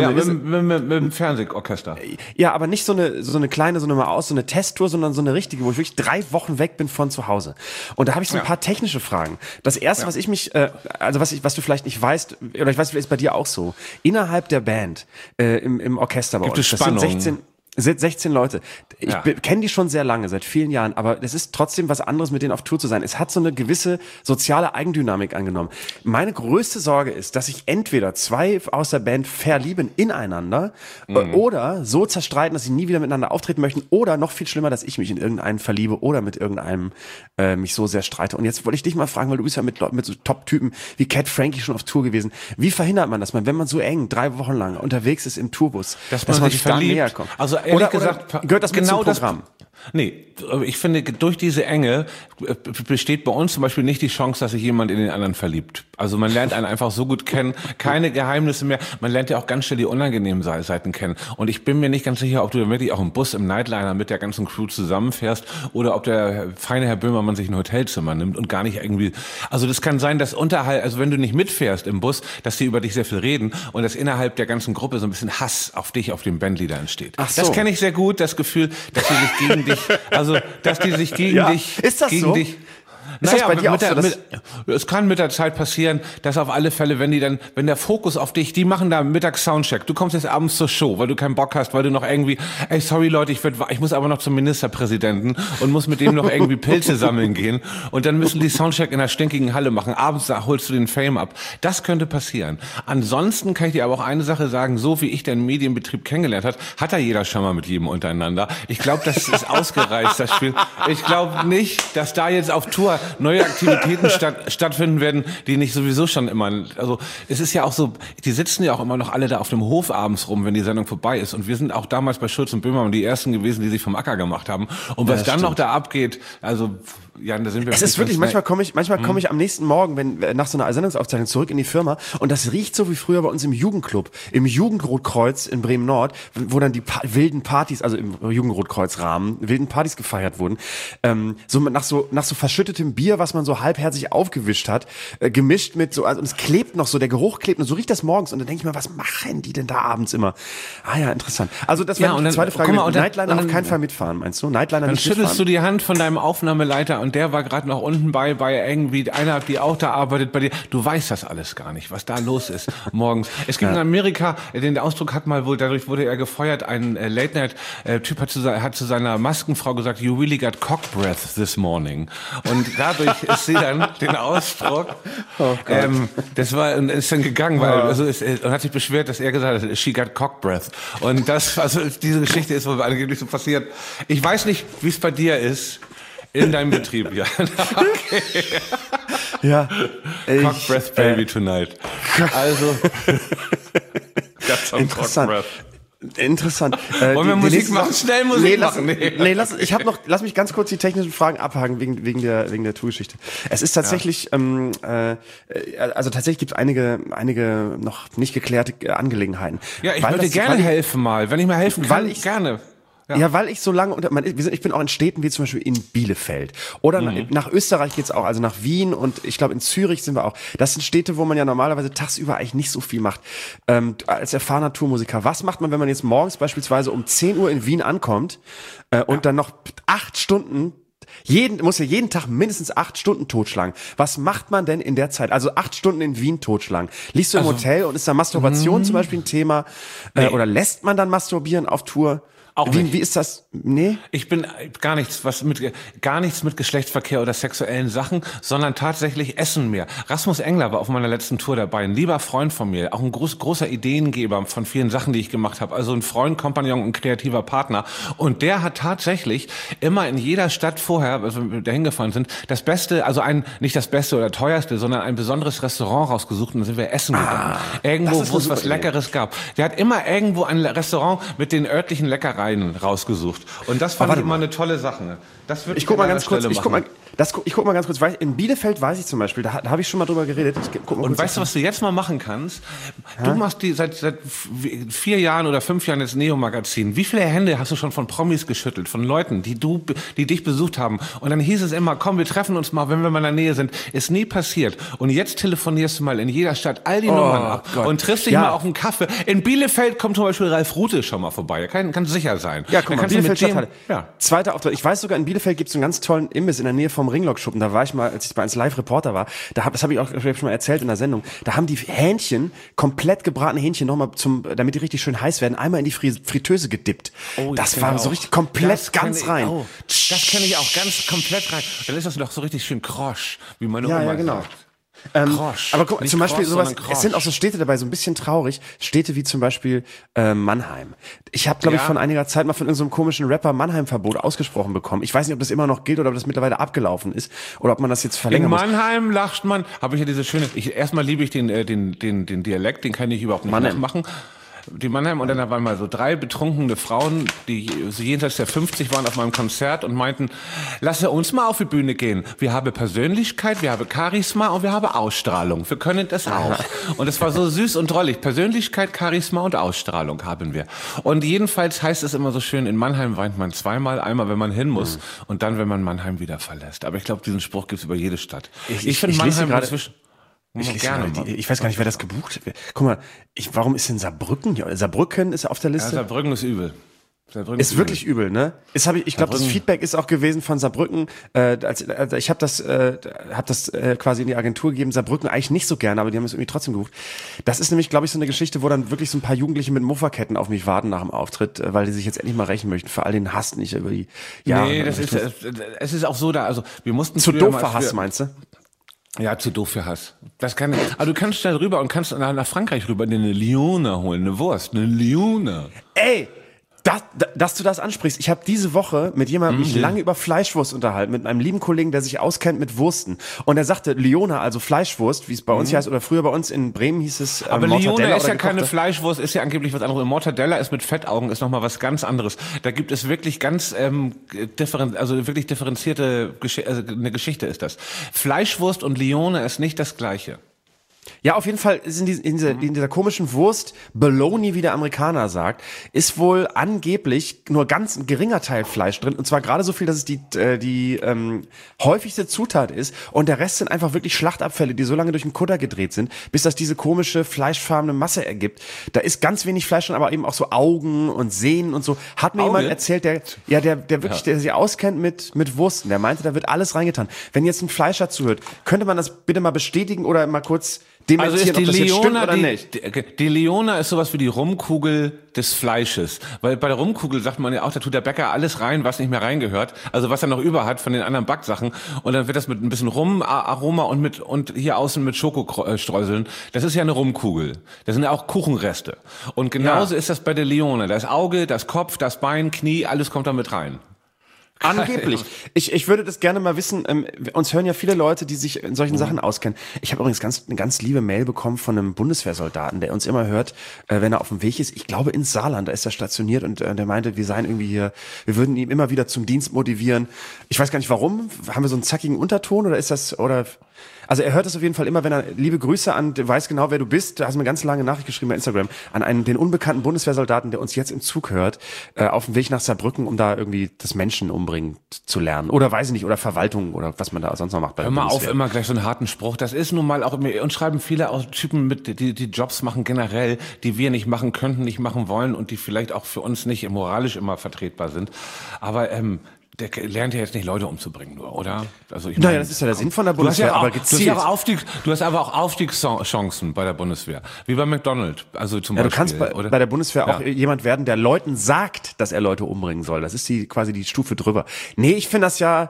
Speaker 2: dem Fernsehorchester.
Speaker 3: Ja, aber nicht so eine kleine, so eine Testtour, sondern so eine richtige, wo ich wirklich 3 Wochen weg bin von zu Hause. Und da habe ich so ein paar technische Fragen. Das erste, was ich mich, was du vielleicht nicht weißt, oder ich weiß, vielleicht ist bei dir auch so. Innerhalb der Band, im Orchester bei
Speaker 2: uns.
Speaker 3: Gibt es Spannung? Das sind 16 Leute. Ich kenne die schon sehr lange, seit vielen Jahren, aber es ist trotzdem was anderes, mit denen auf Tour zu sein. Es hat so eine gewisse soziale Eigendynamik angenommen. Meine größte Sorge ist, dass sich entweder 2 aus der Band verlieben ineinander oder so zerstreiten, dass sie nie wieder miteinander auftreten möchten, oder noch viel schlimmer, dass ich mich in irgendeinen verliebe oder mit irgendeinem mich so sehr streite. Und jetzt wollte ich dich mal fragen, weil du bist ja mit so Top-Typen wie Cat Frankie schon auf Tour gewesen. Wie verhindert man das, wenn man so eng 3 Wochen lang unterwegs ist im Tourbus, dass man sich da näher kommt?
Speaker 2: Also ehrlich gesagt,
Speaker 3: gehört das genau zum Programm?
Speaker 2: Nee, ich finde, durch diese Enge besteht bei uns zum Beispiel nicht die Chance, dass sich jemand in den anderen verliebt. Also man lernt einen einfach so gut kennen, keine Geheimnisse mehr. Man lernt ja auch ganz schnell die unangenehmen Seiten kennen. Und ich bin mir nicht ganz sicher, ob du wirklich auch im Bus, im Nightliner mit der ganzen Crew zusammenfährst oder ob der feine Herr Böhmermann sich ein Hotelzimmer nimmt und gar nicht irgendwie. Also das kann sein, dass also wenn du nicht mitfährst im Bus, dass die über dich sehr viel reden und dass innerhalb der ganzen Gruppe so ein bisschen Hass auf dich, auf den Bandleader entsteht.
Speaker 3: Ach so.
Speaker 2: Das kenne ich sehr gut, das Gefühl, dass sie sich gegen dich, also dass die sich gegen dich,
Speaker 3: ist das
Speaker 2: gegen
Speaker 3: so?
Speaker 2: dich.
Speaker 3: Ist das bei dir auch so?
Speaker 2: Es kann mit der Zeit passieren, dass auf alle Fälle, wenn der Fokus auf dich, die machen da mittags Soundcheck, du kommst jetzt abends zur Show, weil du keinen Bock hast, weil du noch irgendwie, ey, sorry Leute, ich muss aber noch zum Ministerpräsidenten und muss mit dem noch irgendwie Pilze sammeln gehen und dann müssen die Soundcheck in der stinkigen Halle machen, abends holst du den Fame ab. Das könnte passieren. Ansonsten kann ich dir aber auch eine Sache sagen, so wie ich den Medienbetrieb kennengelernt hat da jeder schon mal mit jedem untereinander. Ich glaube, das ist ausgereizt, das Spiel. Ich glaube nicht, dass da jetzt auf Tour neue Aktivitäten stattfinden werden, die nicht sowieso schon immer, also es ist ja auch so, die sitzen ja auch immer noch alle da auf dem Hof abends rum, wenn die Sendung vorbei ist und wir sind auch damals bei Schulz und Böhmermann die ersten gewesen, die sich vom Acker gemacht haben und was dann noch da abgeht, also ja, da sind wir.
Speaker 3: Es ist wirklich, manchmal komme ich am nächsten Morgen, nach so einer Sendungsaufzeichnung zurück in die Firma und das riecht so wie früher bei uns im Jugendclub, im Jugendrotkreuz in Bremen-Nord, wo dann die wilden Partys, also im Jugendrotkreuz-Rahmen, wilden Partys gefeiert wurden, so nach so verschüttetem Bier, was man so halbherzig aufgewischt hat, gemischt mit so, also und es klebt noch so, der Geruch klebt und so riecht das morgens und dann denke ich mir, was machen die denn da abends immer? Ah ja, interessant. Also das wäre die zweite Frage. Nightliner auf keinen Fall mitfahren, meinst du? Nightliner
Speaker 2: dann
Speaker 3: nicht
Speaker 2: schüttelst
Speaker 3: mitfahren?
Speaker 2: du die Hand von deinem Aufnahmeleiter und der war gerade noch unten bei irgendwie einer, die auch da arbeitet bei dir. Du weißt das alles gar nicht, was da los ist morgens. Es gibt in Amerika, den Ausdruck hat mal wohl, dadurch wurde er gefeuert, ein Late-Night-Typ hat zu seiner Maskenfrau gesagt, you really got cock breath this morning. Und dadurch ist sie dann den Ausdruck, das war, ist dann gegangen, weil, und hat sich beschwert, dass er gesagt hat, she got cock breath. Und diese Geschichte ist wohl angeblich so passiert. Ich weiß nicht, wie es bei dir ist. In deinem Betrieb, ja. Okay.
Speaker 3: Ja.
Speaker 2: Cock breath baby tonight. Also.
Speaker 3: Interessant.
Speaker 2: Wollen wir Musik machen? Schnell Musik machen.
Speaker 3: Lass mich ganz kurz die technischen Fragen abhaken wegen der Tourgeschichte. Es ist tatsächlich, tatsächlich gibt es einige noch nicht geklärte Angelegenheiten.
Speaker 2: Ja, ich würde gerne helfen mal. Wenn ich mal helfen kann, gerne.
Speaker 3: Ja, weil ich so lange ich bin auch in Städten wie zum Beispiel in Bielefeld oder nach Österreich geht's auch, also nach Wien und ich glaube in Zürich sind wir auch. Das sind Städte, wo man ja normalerweise tagsüber eigentlich nicht so viel macht. Als erfahrener Tourmusiker, was macht man, wenn man jetzt morgens beispielsweise um 10 Uhr in Wien ankommt und dann noch 8 Stunden muss ja jeden Tag mindestens 8 Stunden totschlagen. Was macht man denn in der Zeit? Also 8 Stunden in Wien totschlagen. Liegst du im Hotel und ist da Masturbation zum Beispiel ein Thema? Oder lässt man dann masturbieren auf Tour?
Speaker 2: Auch nicht.
Speaker 3: Wie ist das? Nee?
Speaker 2: Ich bin gar nichts mit Geschlechtsverkehr oder sexuellen Sachen, sondern tatsächlich Essen mehr. Rasmus Engler war auf meiner letzten Tour dabei, ein lieber Freund von mir, auch ein großer Ideengeber von vielen Sachen, die ich gemacht habe. Also ein Freund, Kompagnon und kreativer Partner. Und der hat tatsächlich immer in jeder Stadt vorher, also wir da hingefahren sind, das Beste, also nicht das Beste oder teuerste, sondern ein besonderes Restaurant rausgesucht und dann sind wir essen gegangen. Irgendwo, wo es was Leckeres gab. Der hat immer irgendwo ein Restaurant mit den örtlichen Leckereien rausgesucht. Und das fand ich immer eine tolle Sache. Das würde ich guck mal ganz kurz,
Speaker 3: Ich guck mal ganz kurz, in Bielefeld weiß ich zum Beispiel, da habe ich schon mal drüber geredet.
Speaker 2: Und weißt du, was du jetzt mal machen kannst? Du machst seit 4 Jahren oder 5 Jahren das Neo-Magazin. Wie viele Hände hast du schon von Promis geschüttelt, von Leuten, die dich besucht haben? Und dann hieß es immer, komm, wir treffen uns mal, wenn wir mal in der Nähe sind. Ist nie passiert. Und jetzt telefonierst du mal in jeder Stadt all die Nummern ab und triffst dich mal auf einen Kaffee. In Bielefeld kommt zum Beispiel Ralf Rute schon mal vorbei. Kann sicher sein.
Speaker 3: Ja, guck mal, Bielefeld Stadthalle.
Speaker 2: Ja.
Speaker 3: Zweiter Auftritt. Ich weiß sogar, in Bielefeld gibt es einen ganz tollen Imbiss in der Nähe vom Ringlock-Schuppen. Da war ich mal, als ich bei 1 Live-Reporter war. Das habe ich auch schon mal erzählt in der Sendung. Da haben die Hähnchen, komplett gebratene Hähnchen, nochmal damit die richtig schön heiß werden, einmal in die Fritteuse gedippt. Oh, das war so richtig komplett ganz rein.
Speaker 2: Oh, das kenne ich auch ganz komplett rein. Dann ist das doch so richtig schön krosch, wie meine Oma sagt.
Speaker 3: Genau. Aber guck, zum Beispiel sowas, es sind auch so Städte dabei, so ein bisschen traurig. Städte wie zum Beispiel Mannheim. Ich habe, glaube ich, von einiger Zeit mal von irgendeinem komischen Rapper Mannheim-Verbot ausgesprochen bekommen. Ich weiß nicht, ob das immer noch gilt oder ob das mittlerweile abgelaufen ist oder ob man das jetzt verlängern muss.
Speaker 2: In Mannheim lacht man, habe ich ja diese schöne, erstmal liebe ich den Dialekt, den kann ich überhaupt nicht nachmachen. Die Mannheim, und dann waren mal so 3 betrunkene Frauen, die so jenseits der 50 waren auf meinem Konzert und meinten, lass uns mal auf die Bühne gehen. Wir haben Persönlichkeit, wir haben Charisma und wir haben Ausstrahlung. Wir können das auch. Und es war so süß und drollig. Persönlichkeit, Charisma und Ausstrahlung haben wir. Und jedenfalls heißt es immer so schön, in Mannheim weint man zweimal. Einmal, wenn man hin muss und dann, wenn man Mannheim wieder verlässt. Aber ich glaube, diesen Spruch gibt's über jede Stadt. Ich finde Mannheim inzwischen...
Speaker 3: Ich weiß gar nicht, wer das gebucht hat. Guck mal, warum ist denn Saarbrücken hier? Saarbrücken ist auf der Liste.
Speaker 2: Ja, Saarbrücken ist übel.
Speaker 3: Ist wirklich übel, ne? Ich glaube, das Feedback ist auch gewesen von Saarbrücken. Ich habe das quasi in die Agentur gegeben. Saarbrücken eigentlich nicht so gerne, aber die haben es irgendwie trotzdem gebucht. Das ist nämlich, glaube ich, so eine Geschichte, wo dann wirklich so ein paar Jugendliche mit Mufferketten auf mich warten nach dem Auftritt, weil die sich jetzt endlich mal rächen möchten für all den Hass nicht über die. Ja,
Speaker 2: nee, es ist auch so da. Also wir mussten
Speaker 3: zu doof für Hass, meinst du?
Speaker 2: Ja, zu doof für Hass. Aber du kannst schnell rüber und kannst nach Frankreich rüber eine Lione holen, eine Wurst, eine Lione.
Speaker 3: Ey! Dass du das ansprichst. Ich habe diese Woche mit jemandem mich lange über Fleischwurst unterhalten, mit einem lieben Kollegen, der sich auskennt mit Wursten. Und er sagte, Lione, also Fleischwurst, wie es bei uns hier heißt, oder früher bei uns in Bremen hieß es
Speaker 2: aber
Speaker 3: Mortadella.
Speaker 2: Lione ist ja keine Fleischwurst, ist ja angeblich was anderes. Mortadella ist mit Fettaugen, ist nochmal was ganz anderes. Da gibt es wirklich ganz wirklich differenzierte eine Geschichte ist das. Fleischwurst und Lione ist nicht das Gleiche.
Speaker 3: Ja, auf jeden Fall ist in dieser komischen Wurst Bologna, wie der Amerikaner sagt, ist wohl angeblich nur ganz ein geringer Teil Fleisch drin. Und zwar gerade so viel, dass es die häufigste Zutat ist. Und der Rest sind einfach wirklich Schlachtabfälle, die so lange durch den Kutter gedreht sind, bis das diese komische fleischfarbene Masse ergibt. Da ist ganz wenig Fleisch drin, aber eben auch so Augen und Sehnen und so. Hat mir jemand erzählt, der sich auskennt mit Wursten. Der meinte, da wird alles reingetan. Wenn jetzt ein Fleischer zuhört, könnte man das bitte mal bestätigen oder mal kurz dementieren,
Speaker 2: also ist
Speaker 3: ob das jetzt stimmt oder nicht?
Speaker 2: Die Lione ist sowas wie die Rumkugel des Fleisches. Weil bei der Rumkugel sagt man ja auch, da tut der Bäcker alles rein, was nicht mehr reingehört. Also was er noch über hat von den anderen Backsachen. Und dann wird das mit ein bisschen Rumaroma und hier außen mit Schokostreuseln. Das ist ja eine Rumkugel. Das sind ja auch Kuchenreste. Und genauso ist das bei der Lione. Das Auge, das Kopf, das Bein, Knie, alles kommt da mit rein.
Speaker 3: Angeblich. Ich würde das gerne mal wissen. Uns hören ja viele Leute, die sich in solchen Sachen auskennen. Ich habe übrigens eine ganz liebe Mail bekommen von einem Bundeswehrsoldaten, der uns immer hört, wenn er auf dem Weg ist. Ich glaube ins Saarland, da ist er stationiert und der meinte, wir seien irgendwie hier, wir würden ihn immer wieder zum Dienst motivieren. Ich weiß gar nicht warum. Haben wir so einen zackigen Unterton oder ist das, oder... Also er hört es auf jeden Fall immer, wenn er, liebe Grüße an, du weißt genau, wer du bist, da hast du mir eine ganz lange Nachricht geschrieben bei Instagram, an den unbekannten Bundeswehrsoldaten, der uns jetzt im Zug hört, auf dem Weg nach Saarbrücken, um da irgendwie das Menschen umbringen zu lernen. Oder weiß ich nicht, oder Verwaltung oder was man da sonst noch macht bei der
Speaker 2: Bundeswehr.
Speaker 3: Bundeswehr.
Speaker 2: Hör mal auf, immer gleich so einen harten Spruch. Das ist nun mal auch, uns schreiben viele auch Typen mit, die Jobs machen generell, die wir nicht machen könnten, nicht machen wollen und die vielleicht auch für uns nicht moralisch immer vertretbar sind. Aber der lernt ja jetzt nicht Leute umzubringen nur, oder? Also ich meine,
Speaker 3: das ist ja der Sinn von der Bundeswehr, aber gezielt.
Speaker 2: Du hast aber auch Aufstiegschancen bei der Bundeswehr. Wie bei McDonald's, also zum Beispiel.
Speaker 3: Du kannst bei der Bundeswehr auch jemand werden, der Leuten sagt, dass er Leute umbringen soll. Das ist quasi die Stufe drüber. Nee, ich finde das ja,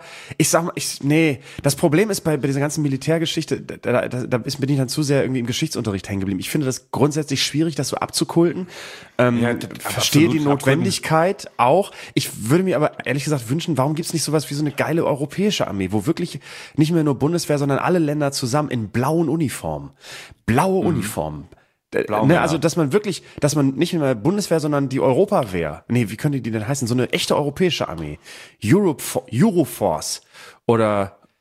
Speaker 3: das Problem ist bei dieser ganzen Militärgeschichte, bin ich dann zu sehr irgendwie im Geschichtsunterricht hängen geblieben. Ich finde das grundsätzlich schwierig, das so abzukulten. Verstehe die Notwendigkeit auch. Ich würde mir aber ehrlich gesagt wünschen, warum gibt's nicht sowas wie so eine geile europäische Armee, wo wirklich nicht mehr nur Bundeswehr, sondern alle Länder zusammen in blauen Uniformen. Blaue Uniformen. Also, dass man nicht mehr Bundeswehr, sondern die Europawehr. Nee, wie könnte die denn heißen? So eine echte europäische Armee. Euroforce. Oder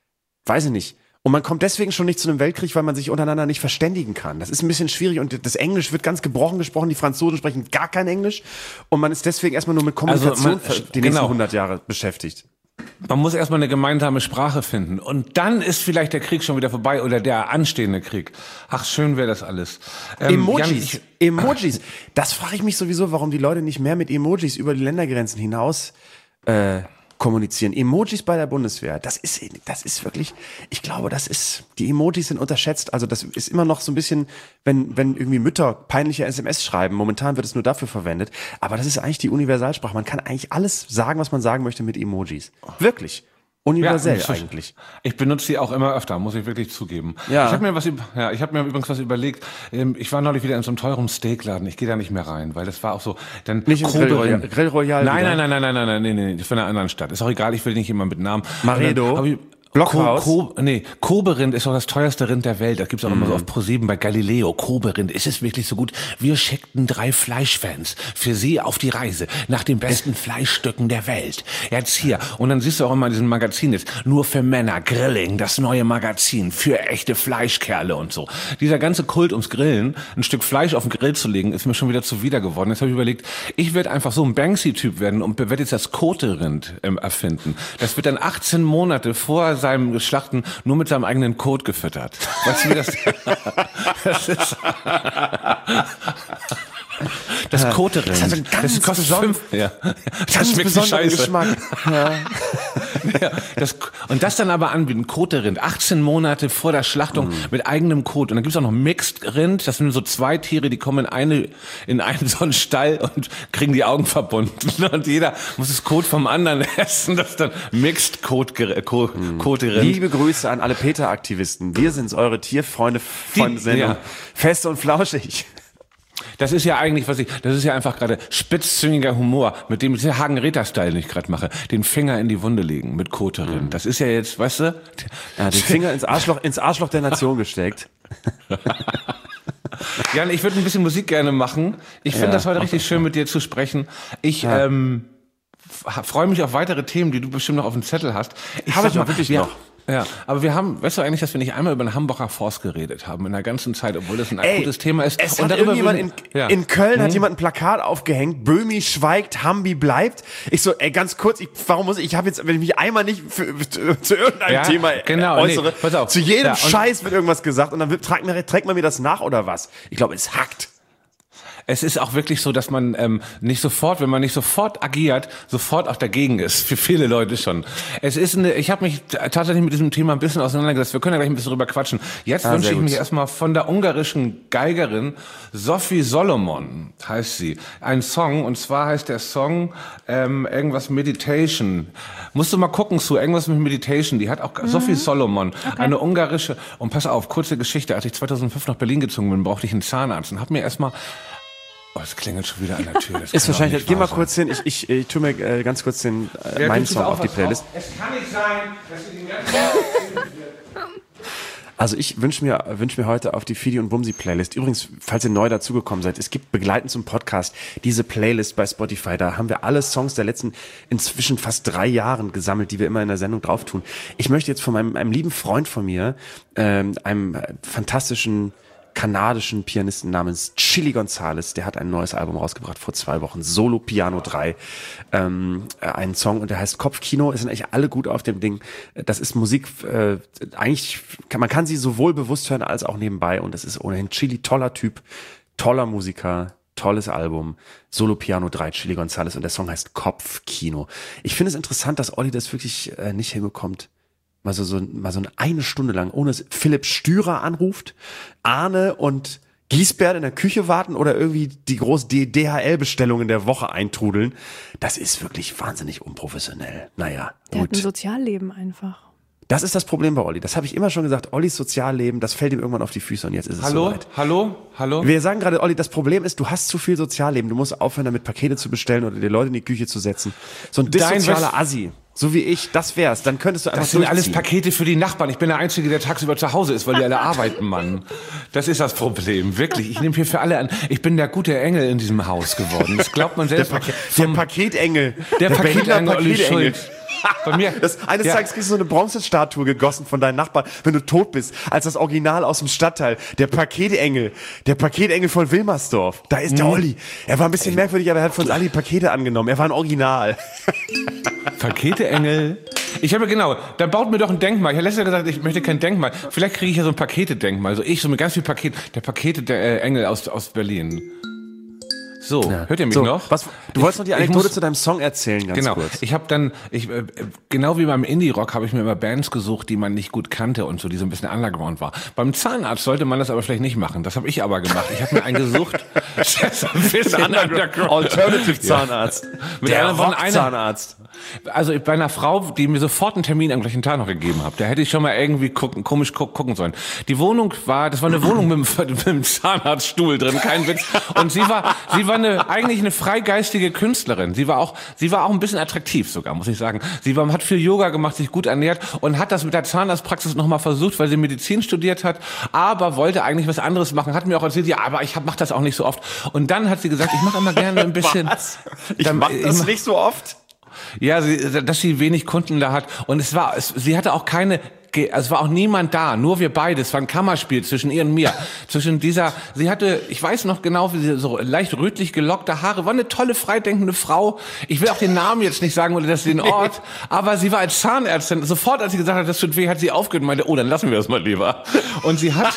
Speaker 3: weiß ich nicht. Und man kommt deswegen schon nicht zu einem Weltkrieg, weil man sich untereinander nicht verständigen kann. Das ist ein bisschen schwierig und das Englisch wird ganz gebrochen gesprochen. Die Franzosen sprechen gar kein Englisch und man ist deswegen erstmal nur mit Kommunikation die nächsten 100 Jahre beschäftigt.
Speaker 2: Man muss erstmal eine gemeinsame Sprache finden und dann ist vielleicht der Krieg schon wieder vorbei oder der anstehende Krieg. Ach, schön wäre das alles.
Speaker 3: Emojis. Emojis. Das frage ich mich sowieso, warum die Leute nicht mehr mit Emojis über die Ländergrenzen hinaus kommunizieren. Emojis bei der Bundeswehr, das ist wirklich, ich glaube, die Emojis sind unterschätzt. Also das ist immer noch so ein bisschen, wenn irgendwie Mütter peinliche SMS schreiben, momentan wird es nur dafür verwendet, aber das ist eigentlich die Universalsprache. Man kann eigentlich alles sagen, was man sagen möchte mit Emojis. Wirklich. Universell eigentlich.
Speaker 2: Ich benutze die auch immer öfter, muss ich wirklich zugeben.
Speaker 3: Ja.
Speaker 2: Ich habe mir übrigens was überlegt. Ich war neulich wieder in so einem teuren Steakladen. Ich gehe da nicht mehr rein, weil das war auch so. Dann
Speaker 3: nicht im Grill Royal.
Speaker 2: Nein, von einer anderen Stadt. Ist auch egal, ich will nicht immer mit Namen.
Speaker 3: Maredo. Blockhaus?
Speaker 2: Kobe-Rind ist doch das teuerste Rind der Welt. Das gibt's auch immer so auf ProSieben bei Galileo. Kobe-Rind, ist es wirklich so gut? Wir schickten 3 Fleischfans für Sie auf die Reise nach den besten Fleischstücken der Welt. Jetzt hier. Und dann siehst du auch immer in diesem Magazin jetzt, nur für Männer, Grilling, das neue Magazin, für echte Fleischkerle und so. Dieser ganze Kult ums Grillen, ein Stück Fleisch auf den Grill zu legen, ist mir schon wieder zuwider geworden. Jetzt habe ich überlegt, ich werde einfach so ein Banksy-Typ werden und werde jetzt das Kote-Rind erfinden. Das wird dann 18 Monate vor seinem Schlachten nur mit seinem eigenen Kot gefüttert. Weißt du, wie das ist? Das Kote-Rind.
Speaker 3: Das hat einen ganz
Speaker 2: kostet
Speaker 3: ganz besonderen Geschmack. Ja.
Speaker 2: Ja, und das dann aber anbieten, Kote-Rind, 18 Monate vor der Schlachtung mit eigenem Kot. Und dann gibt's auch noch Mixed-Rind, das sind so 2 Tiere, die kommen in einen so einen Stall und kriegen die Augen verbunden. Und jeder muss das Kot vom anderen essen, das ist dann Mixed-Kote-Rind.
Speaker 3: Liebe Grüße an alle PETA-Aktivisten. Wir sind's, eure Tierfreunde von Sendung. Fest und flauschig.
Speaker 2: Das ist ja eigentlich, das ist ja einfach gerade spitzzüngiger Humor, mit dem ich den Hagen-Räther-Style nicht gerade mache. Den Finger in die Wunde legen mit Kote-Rind. Das ist ja jetzt, weißt du?
Speaker 3: Ja, den Finger ins Arschloch der Nation gesteckt.
Speaker 2: Jan, ich würde ein bisschen Musik gerne machen. Ich finde das heute richtig schön, mit dir zu sprechen. Ich freue mich auf weitere Themen, die du bestimmt noch auf dem Zettel hast.
Speaker 3: Habe ich auch wirklich noch.
Speaker 2: Ja, aber weißt du eigentlich, dass wir nicht einmal über den Hamburger Forst geredet haben in der ganzen Zeit, obwohl das ein akutes Thema ist.
Speaker 3: Es hat irgendjemand in Köln hat jemand ein Plakat aufgehängt, Böhmi schweigt, Hambi bleibt. Ich so, ganz kurz, ich habe jetzt, wenn ich mich einmal nicht zu irgendeinem Thema äußere,
Speaker 2: pass auf.
Speaker 3: Zu jedem Scheiß wird irgendwas gesagt und dann trägt man mir das nach oder was? Ich glaube, es hackt.
Speaker 2: Es ist auch wirklich so, dass man wenn man nicht sofort agiert, sofort auch dagegen ist. Für viele Leute schon. Ich habe mich tatsächlich mit diesem Thema ein bisschen auseinandergesetzt. Wir können ja gleich ein bisschen drüber quatschen. Jetzt wünsche ich mich erstmal von der ungarischen Geigerin Sophie Solomon, heißt sie, einen Song. Und zwar heißt der Song irgendwas Meditation. Musst du mal gucken zu, irgendwas mit Meditation. Die hat auch Sophie Solomon, eine ungarische. Und pass auf, kurze Geschichte. Als ich 2005 nach Berlin gezogen bin, brauchte ich einen Zahnarzt und habe mir erstmal es klingelt schon wieder an der Tür. Das
Speaker 3: ist wahrscheinlich, geh mal kurz hin, ich tue mir ganz kurz meinen Song auf die Playlist.
Speaker 2: Es kann nicht sein, dass wir den ganzen
Speaker 3: Also ich wünsche mir heute auf die Fidi und Bumsi Playlist. Übrigens, falls ihr neu dazugekommen seid, es gibt begleitend zum Podcast diese Playlist bei Spotify. Da haben wir alle Songs der letzten inzwischen fast 3 Jahren gesammelt, die wir immer in der Sendung drauf tun. Ich möchte jetzt von einem lieben Freund von mir, einem fantastischen kanadischen Pianisten namens Chili Gonzales, der hat ein neues Album rausgebracht vor 2 Wochen, Solo Piano 3, einen Song und der heißt Kopfkino, es sind eigentlich alle gut auf dem Ding, das ist Musik, man kann sie sowohl bewusst hören als auch nebenbei und das ist ohnehin Chili, toller Typ, toller Musiker, tolles Album, Solo Piano 3, Chili Gonzales und der Song heißt Kopfkino. Ich finde es interessant, dass Olli das wirklich nicht hinbekommt, mal so eine Stunde lang, ohne dass Philipp Stürer anruft, Arne und Giesbert in der Küche warten oder irgendwie die DHL-Bestellungen der Woche eintrudeln. Das ist wirklich wahnsinnig unprofessionell. Naja,
Speaker 4: der hat ein Sozialleben einfach.
Speaker 3: Das ist das Problem bei Olli. Das habe ich immer schon gesagt. Ollis Sozialleben, das fällt ihm irgendwann auf die Füße und jetzt ist es soweit.
Speaker 2: Hallo?
Speaker 3: Wir sagen gerade, Olli, das Problem ist, du hast zu viel Sozialleben. Du musst aufhören, damit Pakete zu bestellen oder die Leute in die Küche zu setzen. So ein dissozialer Assi. So wie ich, das wär's. Dann könntest du einfach
Speaker 2: Das sind alles Pakete für die Nachbarn. Ich bin der Einzige, der tagsüber zu Hause ist, weil die alle arbeiten, Mann. Das ist das Problem, wirklich. Ich nehme hier für alle an. Ich bin der gute Engel in diesem Haus geworden. Das glaubt man selbst.
Speaker 3: Der Paketengel.
Speaker 2: Der Paketengel Olli Schulz. Von mir.
Speaker 3: Eines Tages kriegst du so eine Bronzestatue gegossen von deinen Nachbarn, wenn du tot bist, als das Original aus dem Stadtteil. Der Paketengel von Wilmersdorf. Da ist der Olli. Er war ein bisschen merkwürdig, aber er hat von uns alle die Pakete angenommen. Er war ein Original.
Speaker 2: Pakete-Engel. Ich habe genau, dann baut mir doch ein Denkmal. Ich habe letztes Jahr gesagt, ich möchte kein Denkmal. Vielleicht kriege ich ja so ein Pakete-Denkmal. So mit ganz viel Paket. Der Pakete-Engel aus Berlin. So, hört ihr mich noch?
Speaker 3: Du wolltest noch die Anekdote zu deinem Song erzählen, ganz kurz.
Speaker 2: Genau, ich habe dann, genau wie beim Indie-Rock habe ich mir immer Bands gesucht, die man nicht gut kannte und so, die so ein bisschen underground war. Beim Zahnarzt sollte man das aber vielleicht nicht machen. Das habe ich aber gemacht. Ich habe mir einen gesucht.
Speaker 3: Alternative Zahnarzt.
Speaker 2: Mit
Speaker 3: der
Speaker 2: einer
Speaker 3: Zahnarzt.
Speaker 2: Also bei einer Frau, die mir sofort einen Termin am gleichen Tag noch gegeben hat, da hätte ich schon mal irgendwie komisch gucken sollen. Die Wohnung das war eine Wohnung mit einem Zahnarztstuhl drin, kein Witz. Und sie war eigentlich eine freigeistige Künstlerin. Sie war auch ein bisschen attraktiv sogar, muss ich sagen. Sie hat viel Yoga gemacht, sich gut ernährt und hat das mit der Zahnarztpraxis nochmal versucht, weil sie Medizin studiert hat, aber wollte eigentlich was anderes machen. Hat mir auch erzählt, ja, aber ich mache das auch nicht so oft. Und dann hat sie gesagt, ich mache immer gerne ein bisschen.
Speaker 3: Was? Ich mache das nicht so oft?
Speaker 2: Ja, dass sie wenig Kunden da hat. Und sie hatte auch es war auch niemand da, nur wir beide. Es war ein Kammerspiel zwischen ihr und mir. Sie hatte, ich weiß noch genau, wie sie so leicht rötlich gelockte Haare, war eine tolle, freidenkende Frau. Ich will auch den Namen jetzt nicht sagen oder den Ort, aber sie war als Zahnärztin, sofort als sie gesagt hat, das tut weh, hat sie aufgehört und meinte, oh, dann lassen wir das mal lieber. Und sie hat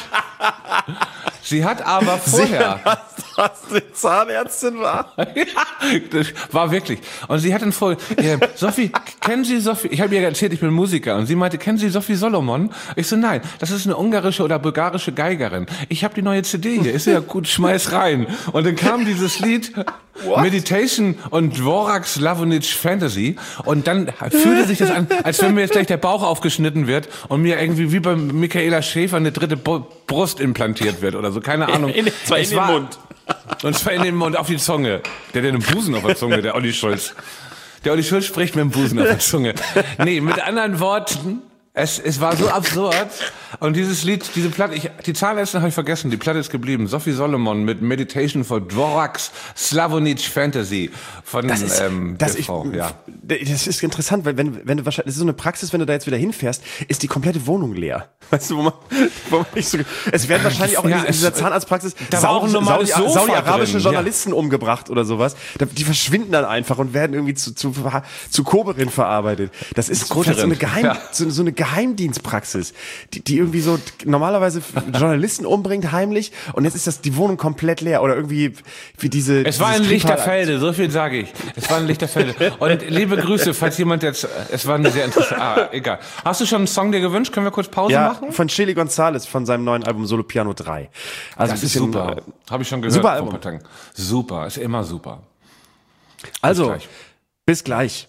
Speaker 2: aber vorher...
Speaker 3: Was die Zahnärztin war?
Speaker 2: Ja, das war wirklich. Und sie hat dann Sophie, kennen Sie Sophie? Ich habe ihr erzählt, ich bin Musiker. Und sie meinte, kennen Sie Sophie Solomon? Ich so, nein, das ist eine ungarische oder bulgarische Geigerin. Ich habe die neue CD hier, ist ja gut, schmeiß rein. Und dann kam dieses Lied Meditation und Dvorak Slavonic Fantasy. Und dann fühlte sich das an, als wenn mir jetzt gleich der Bauch aufgeschnitten wird und mir irgendwie wie bei Michaela Schäfer eine dritte Brust implantiert wird oder so, keine Ahnung.
Speaker 3: In den Mund.
Speaker 2: Und zwar in den Mund, auf die Zunge. Der hat den Busen auf der Zunge, der Olli Schulz. Der Olli Schulz spricht mit dem Busen auf der Zunge. Nee, mit anderen Worten, es war so absurd. Und dieses Lied, diese Platte, die Zahnärztin habe ich vergessen, die Platte ist geblieben. Sophie Solomon mit Meditation for Dvorak's Slavonic Fantasy von
Speaker 3: das ist interessant, weil wenn du wahrscheinlich, das ist so eine Praxis, wenn du da jetzt wieder hinfährst, ist die komplette Wohnung leer. Weißt du, wo man nicht so, es werden wahrscheinlich auch in dieser Zahnarztpraxis saudi-arabische Journalisten umgebracht oder sowas. Die verschwinden dann einfach und werden irgendwie zu Koberin verarbeitet. Das ist so eine Geheimdienstpraxis, die irgendwie so normalerweise Journalisten umbringt heimlich und jetzt ist die Wohnung komplett leer oder irgendwie wie diese...
Speaker 2: Es war in Lichterfelde, so viel sage ich. Es war in Lichterfelde. Und liebe Grüße, falls jemand jetzt... Es war eine sehr interessante... egal. Hast du schon einen Song dir gewünscht? Können wir kurz Pause machen?
Speaker 3: Von Chili González von seinem neuen Album Solo Piano 3. Also
Speaker 2: das ist super. Habe ich schon gehört.
Speaker 3: Super Album.
Speaker 2: Vor ein paar Tagen. Super, ist immer super.
Speaker 3: Also, bis gleich.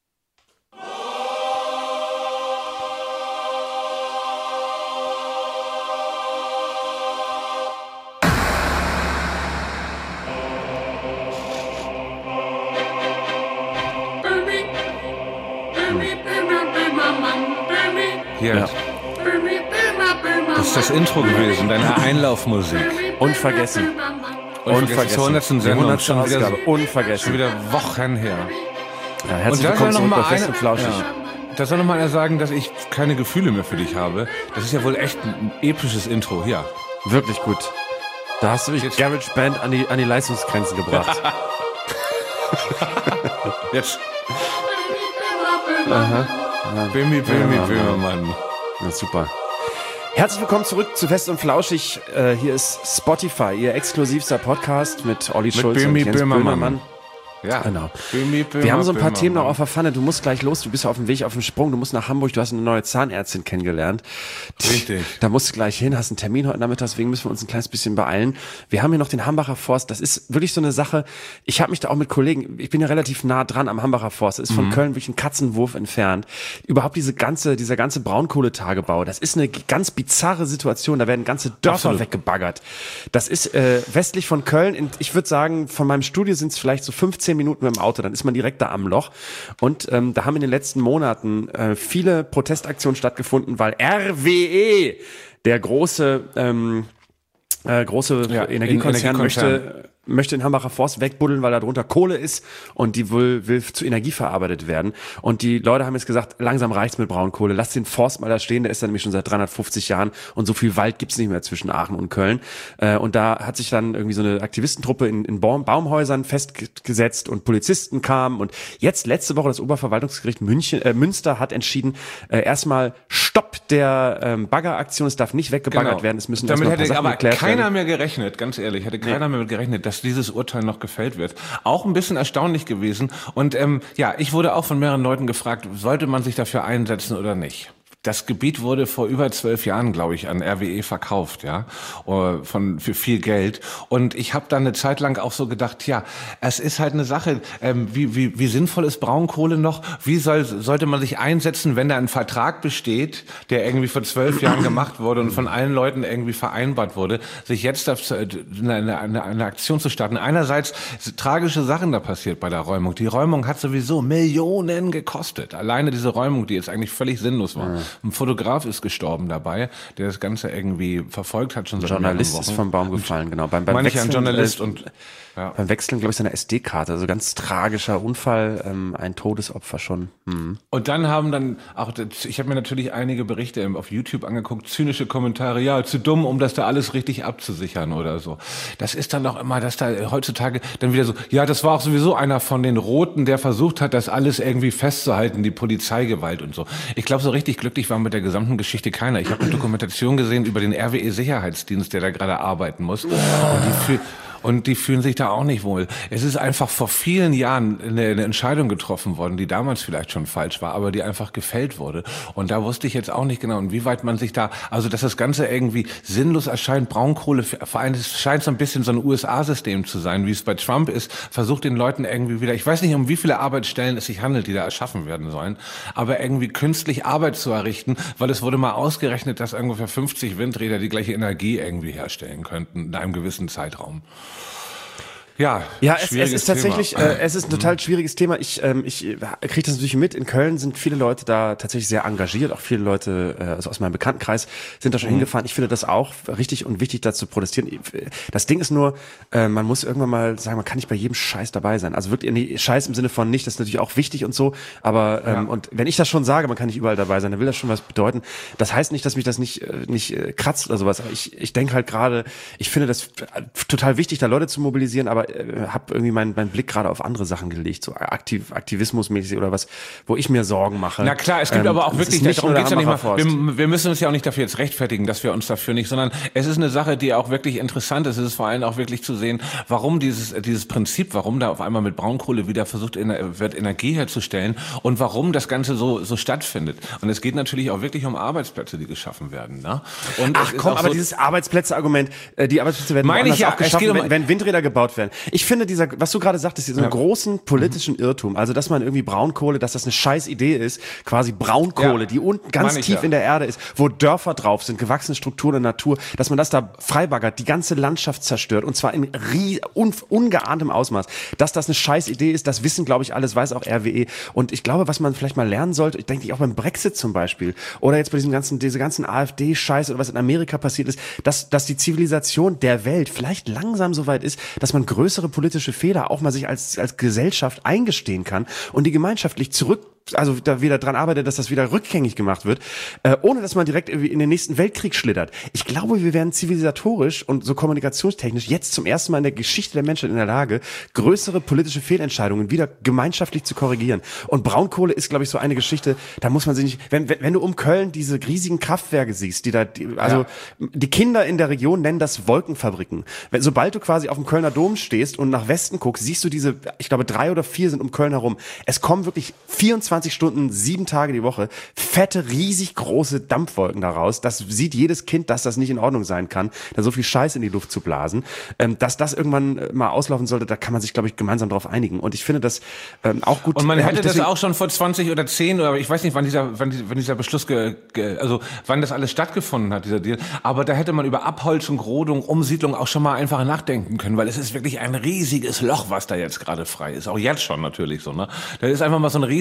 Speaker 2: Hier. Ja. Das ist das Intro gewesen, deine Einlaufmusik.
Speaker 3: Unvergessen.
Speaker 2: Zur 100. Sendung.
Speaker 3: Schon wieder, unvergessen.
Speaker 2: Schon wieder Wochen her.
Speaker 3: Ja, herzlich willkommen zurück bei Fest und Flauschig.
Speaker 2: Ja. Da soll noch mal einer sagen, dass ich keine Gefühle mehr für dich habe. Das ist ja wohl echt ein episches Intro, ja.
Speaker 3: Wirklich gut. Da hast du mich Garage Band an die Leistungsgrenzen gebracht.
Speaker 2: Jetzt.
Speaker 3: Aha.
Speaker 2: Bimmi, Mann.
Speaker 3: Na super. Herzlich willkommen zurück zu Fest und Flauschig. Hier ist Spotify, ihr exklusivster Podcast mit Olli Schulz und Jens Böhmermann.
Speaker 2: Ja,
Speaker 3: genau. Wir haben so ein paar Themen noch auf der Pfanne. Du musst gleich los. Du bist auf dem Weg, auf dem Sprung. Du musst nach Hamburg. Du hast eine neue Zahnärztin kennengelernt.
Speaker 2: Richtig.
Speaker 3: Da musst du gleich hin. Hast einen Termin heute Nachmittag. Deswegen müssen wir uns ein kleines bisschen beeilen. Wir haben hier noch den Hambacher Forst. Das ist wirklich so eine Sache. Ich habe mich da auch mit Kollegen, ich bin ja relativ nah dran am Hambacher Forst. Das ist von Köln wirklich ein Katzenwurf entfernt. Überhaupt dieser ganze Braunkohletagebau. Das ist eine ganz bizarre Situation. Da werden ganze Dörfer weggebaggert. Das ist westlich von Köln. Ich würde sagen, von meinem Studio sind es vielleicht so 15 Minuten mit dem Auto, dann ist man direkt da am Loch. Und da haben in den letzten Monaten viele Protestaktionen stattgefunden, weil RWE, der große Energiekonzern, möchte den Hambacher Forst wegbuddeln, weil da drunter Kohle ist und die will zu Energie verarbeitet werden. Und die Leute haben jetzt gesagt, langsam reicht's mit Braunkohle, lass den Forst mal da stehen, der ist da nämlich schon seit 350 Jahren und so viel Wald gibt's nicht mehr zwischen Aachen und Köln. Und da hat sich dann irgendwie so eine Aktivistentruppe in Baumhäusern festgesetzt und Polizisten kamen und jetzt letzte Woche das Oberverwaltungsgericht Münster hat entschieden, erstmal Stopp der Baggeraktion, es darf nicht weggebaggert werden, es müssen
Speaker 2: damit hätte aber keiner
Speaker 3: werden.
Speaker 2: mehr gerechnet, ganz ehrlich, hätte keiner mehr gerechnet, dass dieses Urteil noch gefällt wird. Auch ein bisschen erstaunlich gewesen. Und ich wurde auch von mehreren Leuten gefragt, sollte man sich dafür einsetzen oder nicht? Das Gebiet wurde vor über 12 Jahren, glaube ich, an RWE verkauft, für viel Geld. Und ich habe dann eine Zeit lang auch so gedacht, es ist halt eine Sache, wie sinnvoll ist Braunkohle noch? Wie sollte man sich einsetzen, wenn da ein Vertrag besteht, der irgendwie vor 12 Jahren gemacht wurde und von allen Leuten irgendwie vereinbart wurde, sich jetzt eine Aktion zu starten? Einerseits tragische Sachen da passiert bei der Räumung. Die Räumung hat sowieso Millionen gekostet. Alleine diese Räumung, die jetzt eigentlich völlig sinnlos war. Ein Fotograf ist gestorben dabei, der das Ganze irgendwie verfolgt hat schon seit mehreren Wochen.
Speaker 3: Journalist ist vom Baum gefallen, genau. Beim
Speaker 2: Wechseln, ein Journalist
Speaker 3: beim Wechseln, glaube ich, seiner SD-Karte. Also ganz tragischer Unfall, ein Todesopfer schon.
Speaker 2: Und dann ich habe mir natürlich einige Berichte auf YouTube angeguckt, zynische Kommentare, zu dumm, um das da alles richtig abzusichern oder so. Das ist dann doch immer, dass da heutzutage dann wieder so, das war auch sowieso einer von den Roten, der versucht hat, das alles irgendwie festzuhalten, die Polizeigewalt und so. Ich glaube, so richtig glücklich war mit der gesamten Geschichte keiner. Ich habe eine Dokumentation gesehen über den RWE-Sicherheitsdienst, der da gerade arbeiten muss. Und die fühlen sich da auch nicht wohl. Es ist einfach vor vielen Jahren eine Entscheidung getroffen worden, die damals vielleicht schon falsch war, aber die einfach gefällt wurde. Und da wusste ich jetzt auch nicht genau, inwieweit man sich dass das Ganze irgendwie sinnlos erscheint. Braunkohle, vor allem, es scheint so ein bisschen so ein USA-System zu sein, wie es bei Trump ist, versucht den Leuten irgendwie wieder, ich weiß nicht, um wie viele Arbeitsstellen es sich handelt, die da erschaffen werden sollen, aber irgendwie künstlich Arbeit zu errichten, weil es wurde mal ausgerechnet, dass ungefähr 50 Windräder die gleiche Energie irgendwie herstellen könnten in einem gewissen Zeitraum.
Speaker 3: Es ist tatsächlich, es ist ein total schwieriges Thema. Ich kriege das natürlich mit. In Köln sind viele Leute da tatsächlich sehr engagiert. Auch viele Leute, also aus meinem Bekanntenkreis, sind da schon hingefahren. Ich finde das auch richtig und wichtig, da zu protestieren. Das Ding ist nur, man muss irgendwann mal sagen, man kann nicht bei jedem Scheiß dabei sein. Also wirklich, Scheiß im Sinne von nicht, das ist natürlich auch wichtig und so. Aber, und wenn ich das schon sage, man kann nicht überall dabei sein, dann will das schon was bedeuten. Das heißt nicht, dass mich das nicht kratzt oder sowas. Aber ich denke halt gerade, ich finde das total wichtig, da Leute zu mobilisieren, aber habe irgendwie meinen Blick gerade auf andere Sachen gelegt, so aktivismusmäßig oder was, wo ich mir Sorgen mache.
Speaker 2: Na klar, es gibt aber auch wirklich, darum geht's ja nicht mal, wir müssen uns ja auch nicht dafür jetzt rechtfertigen, dass wir uns dafür nicht, sondern es ist eine Sache, die auch wirklich interessant ist. Es ist vor allem auch wirklich zu sehen, warum dieses Prinzip, warum da auf einmal mit Braunkohle wieder versucht wird, Energie herzustellen und warum das Ganze so stattfindet. Und es geht natürlich auch wirklich um Arbeitsplätze, die geschaffen werden. Ne? Und
Speaker 3: aber dieses Arbeitsplätze-Argument, die Arbeitsplätze werden auch geschaffen, wenn Windräder gebaut werden. Ich finde was du gerade sagtest, diesen großen politischen Irrtum, also dass man irgendwie Braunkohle, dass das eine scheiß Idee ist, quasi Braunkohle, die unten ganz tief in der Erde ist, wo Dörfer drauf sind, gewachsene Strukturen in der Natur, dass man das da freibaggert, die ganze Landschaft zerstört und zwar in ungeahntem Ausmaß. Dass das eine scheiß Idee ist, das wissen, glaube ich, alles, weiß auch RWE. Und ich glaube, was man vielleicht mal lernen sollte, ich denke auch beim Brexit zum Beispiel oder jetzt bei diese ganzen AfD-Scheiß oder was in Amerika passiert ist, dass die Zivilisation der Welt vielleicht langsam so weit ist, dass man größere politische Fehler auch mal sich als Gesellschaft eingestehen kann und die gemeinschaftlich da wieder dran arbeitet, dass das wieder rückgängig gemacht wird, ohne dass man direkt irgendwie in den nächsten Weltkrieg schlittert. Ich glaube, wir werden zivilisatorisch und so kommunikationstechnisch jetzt zum ersten Mal in der Geschichte der Menschheit in der Lage, größere politische Fehlentscheidungen wieder gemeinschaftlich zu korrigieren. Und Braunkohle ist, glaube ich, so eine Geschichte, da muss man sich nicht, wenn du um Köln diese riesigen Kraftwerke siehst, die Kinder in der Region nennen das Wolkenfabriken. Sobald du quasi auf dem Kölner Dom stehst und nach Westen guckst, siehst du diese, ich glaube 3 oder 4 sind um Köln herum. Es kommen wirklich 24 Stunden, 7 Tage die Woche, fette, riesig große Dampfwolken daraus. Das sieht jedes Kind, dass das nicht in Ordnung sein kann, da so viel Scheiß in die Luft zu blasen. Dass das irgendwann mal auslaufen sollte, da kann man sich, glaube ich, gemeinsam drauf einigen. Und ich finde das auch gut.
Speaker 2: Und man hätte das auch schon vor 20 oder 10 oder ich weiß nicht, wann dieser Beschluss, wann das alles stattgefunden hat, dieser Deal. Aber da hätte man über Abholzung, Rodung, Umsiedlung auch schon mal einfach nachdenken können, weil es ist wirklich ein riesiges Loch, was da jetzt gerade frei ist. Auch jetzt schon natürlich so, ne? Da ist einfach mal so ein riesiges Loch,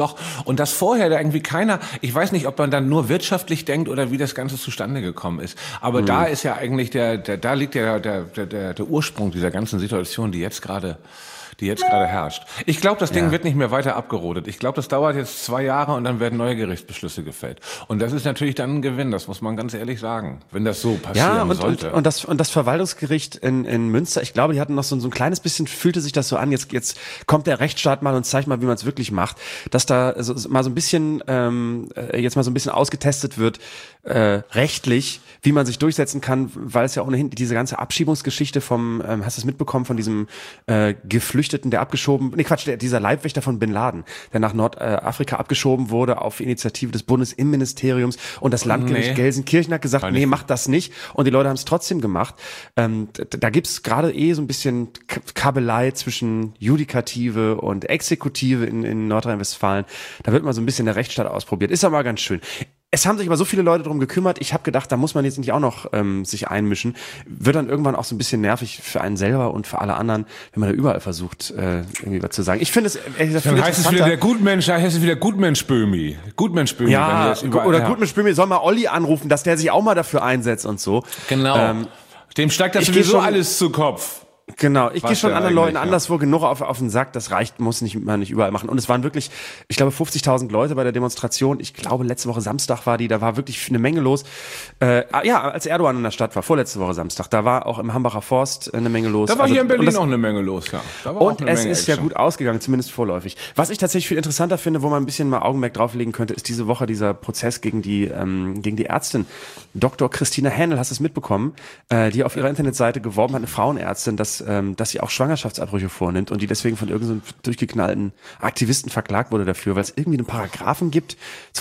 Speaker 2: noch. Und dass vorher da irgendwie keiner, ich weiß nicht, ob man dann nur wirtschaftlich denkt oder wie das Ganze zustande gekommen ist. Aber da ist ja eigentlich da liegt der Ursprung dieser ganzen Situation, die jetzt gerade herrscht. Ich glaube, das Ding wird nicht mehr weiter abgerodet. Ich glaube, das dauert jetzt 2 Jahre und dann werden neue Gerichtsbeschlüsse gefällt. Und das ist natürlich dann ein Gewinn, das muss man ganz ehrlich sagen, wenn das so passieren sollte.
Speaker 3: Und das Verwaltungsgericht in Münster, ich glaube, die hatten noch so ein kleines bisschen, fühlte sich das so an, jetzt kommt der Rechtsstaat mal und zeigt mal, wie man es wirklich macht, dass da mal so ein bisschen, jetzt mal so ein bisschen ausgetestet wird, rechtlich, wie man sich durchsetzen kann, weil es ja ohnehin diese ganze Abschiebungsgeschichte vom, hast du es mitbekommen, von diesem Geflüchteten, dieser Leibwächter von Bin Laden, der nach Nordafrika abgeschoben wurde auf Initiative des Bundesinnenministeriums und das Landgericht Gelsenkirchen hat gesagt, nee, macht das nicht und die Leute haben es trotzdem gemacht. Da gibt's gerade so ein bisschen Kabelei zwischen Judikative und Exekutive in Nordrhein-Westfalen. Da wird mal so ein bisschen der Rechtsstaat ausprobiert. Ist aber ganz schön. Es haben sich aber so viele Leute drum gekümmert. Ich habe gedacht, da muss man jetzt nicht auch noch sich einmischen. Wird dann irgendwann auch so ein bisschen nervig für einen selber und für alle anderen, wenn man da überall versucht, irgendwie was zu sagen. Ich finde es
Speaker 2: dann heißt es wieder der Gutmensch, Gutmensch-Böhmi. Gutmensch-Böhmi.
Speaker 3: Ja, Gutmensch-Böhmi soll mal Olli anrufen, dass der sich auch mal dafür einsetzt und so.
Speaker 2: Genau. Dem steigt das sowieso alles zu Kopf.
Speaker 3: Genau, ich gehe schon anderen Leuten anderswo genug auf den Sack, das reicht, muss man nicht überall machen. Und es waren wirklich, ich glaube 50.000 Leute bei der Demonstration, ich glaube letzte Woche Samstag da war wirklich eine Menge los. Als Erdogan in der Stadt war, vorletzte Woche Samstag, da war auch im Hambacher Forst eine Menge los.
Speaker 2: Da war hier in Berlin auch eine Menge los, ja.
Speaker 3: Und es ist ja gut ausgegangen, zumindest vorläufig. Was ich tatsächlich viel interessanter finde, wo man ein bisschen mal Augenmerk drauflegen könnte, ist diese Woche dieser Prozess gegen die Ärztin, Dr. Christina Händel, hast du es mitbekommen, die auf ihrer Internetseite geworben hat, eine Frauenärztin, dass sie auch Schwangerschaftsabbrüche vornimmt und die deswegen von irgendeinem durchgeknallten Aktivisten verklagt wurde dafür, weil es irgendwie einen Paragraphen gibt,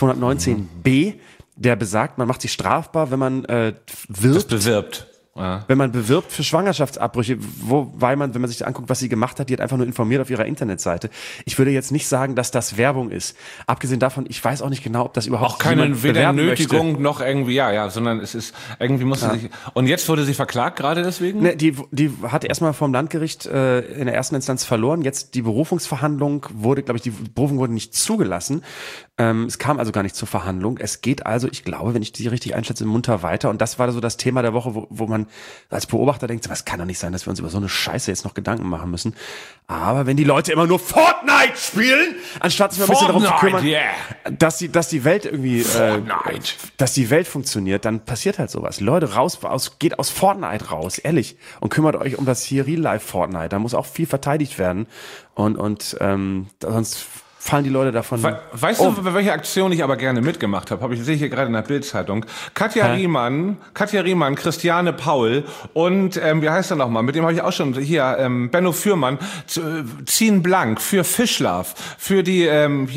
Speaker 3: 219b, der besagt, man macht sich strafbar, wenn man
Speaker 2: bewirbt. Ja.
Speaker 3: Wenn man bewirbt für Schwangerschaftsabbrüche, wobei man, wenn man sich anguckt, was sie gemacht hat, die hat einfach nur informiert auf ihrer Internetseite. Ich würde jetzt nicht sagen, dass das Werbung ist. Abgesehen davon, ich weiß auch nicht genau, ob das überhaupt
Speaker 2: auch keine weder Nötigung möchte. Noch irgendwie, sondern es ist, irgendwie musste sich, und jetzt wurde sie verklagt gerade deswegen?
Speaker 3: Ne, die hat erstmal vom Landgericht in der ersten Instanz verloren, jetzt die Berufungsverhandlung wurde, glaube ich, die Berufung wurde nicht zugelassen. Es kam also gar nicht zur Verhandlung. Es geht also, ich glaube, wenn ich die richtig einschätze, munter weiter. Und das war so das Thema der Woche, wo man als Beobachter denkt, was kann doch nicht sein, dass wir uns über so eine Scheiße jetzt noch Gedanken machen müssen. Aber wenn die Leute immer nur Fortnite spielen, anstatt sich mal ein bisschen darum zu kümmern, dass die Welt irgendwie, dass die Welt funktioniert, dann passiert halt sowas. Leute, geht aus Fortnite raus, ehrlich, und kümmert euch um das hier Real-Life Fortnite. Da muss auch viel verteidigt werden und sonst fallen die Leute davon.
Speaker 2: Weißt du, welche Aktion ich aber gerne mitgemacht habe? Sehe ich hier gerade in der Bild-Zeitung. Katja Riemann, Christiane Paul und wie heißt er nochmal? Mit dem habe ich auch schon hier Benno Fürmann ziehen blank für Fischlove, für die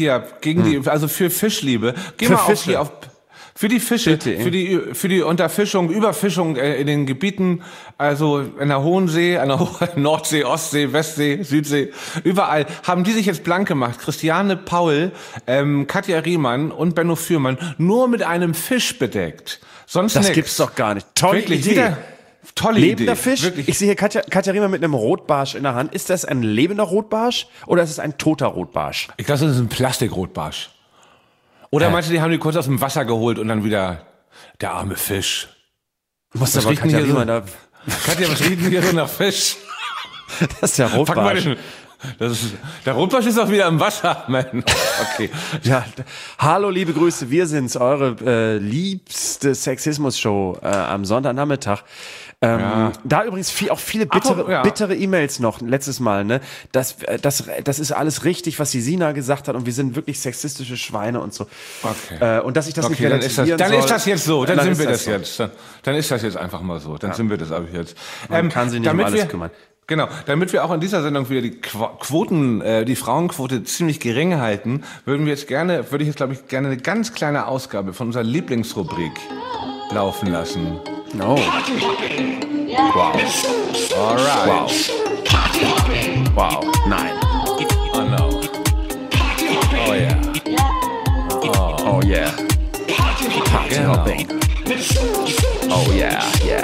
Speaker 2: also für Fischliebe. Geh mal auf hier auf für die Fische, für die Unterfischung, Überfischung in den Gebieten, also in der Hohen See, an der Nordsee, Ostsee, Westsee, Südsee, überall haben die sich jetzt blank gemacht. Christiane Paul, Katja Riemann und Benno Fürmann nur mit einem Fisch bedeckt. Sonst
Speaker 3: das
Speaker 2: nix.
Speaker 3: Gibt's doch gar nicht. Tolle Idee.
Speaker 2: Tolle
Speaker 3: lebender
Speaker 2: Idee.
Speaker 3: Fisch.
Speaker 2: Wirklich.
Speaker 3: Ich sehe hier Katja Riemann mit einem Rotbarsch in der Hand. Ist das ein lebender Rotbarsch oder ist es ein toter Rotbarsch?
Speaker 2: Ich glaube, das ist ein Plastikrotbarsch. Oder meinst du, die haben die kurz aus dem Wasser geholt und dann wieder der arme Fisch?
Speaker 3: Was aber Katja Riemann da...
Speaker 2: Katja, was riecht denn hier so nach Fisch?
Speaker 3: Das ist der Rotbarsch.
Speaker 2: Der Rotbarsch ist auch wieder im Wasser, Mann. Okay.
Speaker 3: Ja, hallo, liebe Grüße, wir sind's, eure liebste Sexismus-Show am Sonntagnachmittag. Da übrigens viele bittere E-Mails noch letztes Mal, ne? Das ist alles richtig, was die Sina gesagt hat und wir sind wirklich sexistische Schweine und so.
Speaker 2: Okay.
Speaker 3: Und dass ich das nicht
Speaker 2: relativieren
Speaker 3: soll.
Speaker 2: Dann ist das jetzt so, dann sind wir das jetzt. Dann ist das jetzt einfach mal so, dann sind wir das ab jetzt.
Speaker 3: Man kann sich nicht um alles kümmern.
Speaker 2: Genau, damit wir auch in dieser Sendung wieder die die Frauenquote ziemlich gering halten, würde ich jetzt gerne eine ganz kleine Ausgabe von unserer Lieblingsrubrik laufen lassen.
Speaker 3: Oh. Wow.
Speaker 2: Alright.
Speaker 3: Wow. Nein.
Speaker 2: Oh no. Oh yeah.
Speaker 3: Oh yeah. Party hopping. Oh yeah.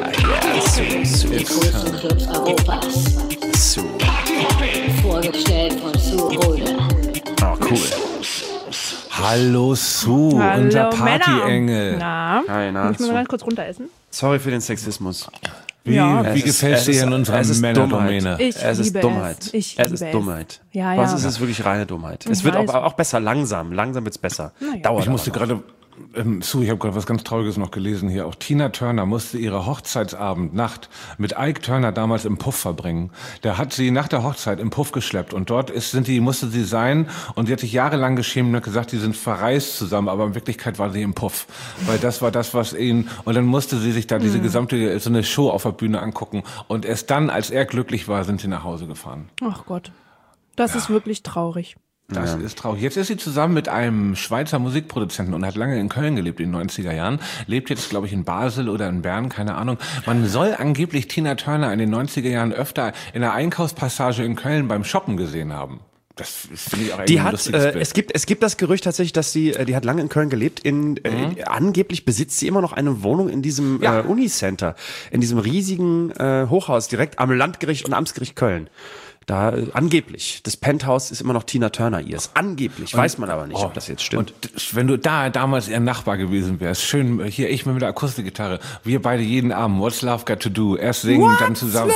Speaker 5: Die größten Clubs Europas. Vorgestellt von Sue Rode.
Speaker 3: Oh, cool.
Speaker 2: Hallo Sue,
Speaker 4: Hallo,
Speaker 2: unser Partyengel.
Speaker 4: Na,
Speaker 3: Hi, na,
Speaker 4: muss ich mal
Speaker 3: so.
Speaker 4: ganz kurz runter essen?
Speaker 3: Sorry für den Sexismus.
Speaker 2: Wie
Speaker 4: Ja.
Speaker 2: gefällt es dir in unserer Männerdomäne?
Speaker 4: Ich
Speaker 3: Es ist
Speaker 4: liebe
Speaker 3: Dummheit.
Speaker 4: es. Ich
Speaker 3: Es
Speaker 4: liebe
Speaker 3: ist Dummheit.
Speaker 4: Ja,
Speaker 3: Was
Speaker 4: ja.
Speaker 3: ist es wirklich reine Dummheit? Es
Speaker 4: Ich
Speaker 3: wird
Speaker 4: weiß.
Speaker 3: auch besser, langsam. Langsam wird's besser.
Speaker 4: Naja.
Speaker 3: Dauert
Speaker 2: Ich musste
Speaker 3: aber noch.
Speaker 2: gerade, ich habe gerade was ganz Trauriges noch gelesen hier. Auch Tina Turner musste ihre Nacht mit Ike Turner damals im Puff verbringen. Der hat sie nach der Hochzeit im Puff geschleppt und dort musste sie sein und sie hat sich jahrelang geschämt und hat gesagt, die sind verreist zusammen, aber in Wirklichkeit war sie im Puff. Weil das war das, was ihn, und dann musste sie sich da diese gesamte, so eine Show auf der Bühne angucken und erst dann, als er glücklich war, sind sie nach Hause gefahren.
Speaker 4: Ach Gott, das ist wirklich traurig.
Speaker 2: Das ist traurig. Jetzt ist sie zusammen mit einem Schweizer Musikproduzenten und hat lange in Köln gelebt in den 90er Jahren. Lebt jetzt, glaube ich, in Basel oder in Bern, keine Ahnung. Man soll angeblich Tina Turner in den 90er Jahren öfter in der Einkaufspassage in Köln beim Shoppen gesehen haben. Das finde ich auch
Speaker 3: Die
Speaker 2: ein
Speaker 3: hat,
Speaker 2: lustiges Bild.
Speaker 3: es gibt das Gerücht tatsächlich, dass die hat lange in Köln gelebt. Angeblich besitzt sie immer noch eine Wohnung in diesem Unicenter, in diesem riesigen Hochhaus direkt am Landgericht und Amtsgericht Köln. Da angeblich. Das Penthouse ist immer noch Tina Turner ihrs. Angeblich. Weiß man aber nicht, ob das jetzt stimmt.
Speaker 2: Und wenn du damals ihr Nachbar gewesen wärst, schön hier, ich mit der Akustikgitarre, wir beide jeden Abend, What's Love Got to Do, erst singen, dann zusammen.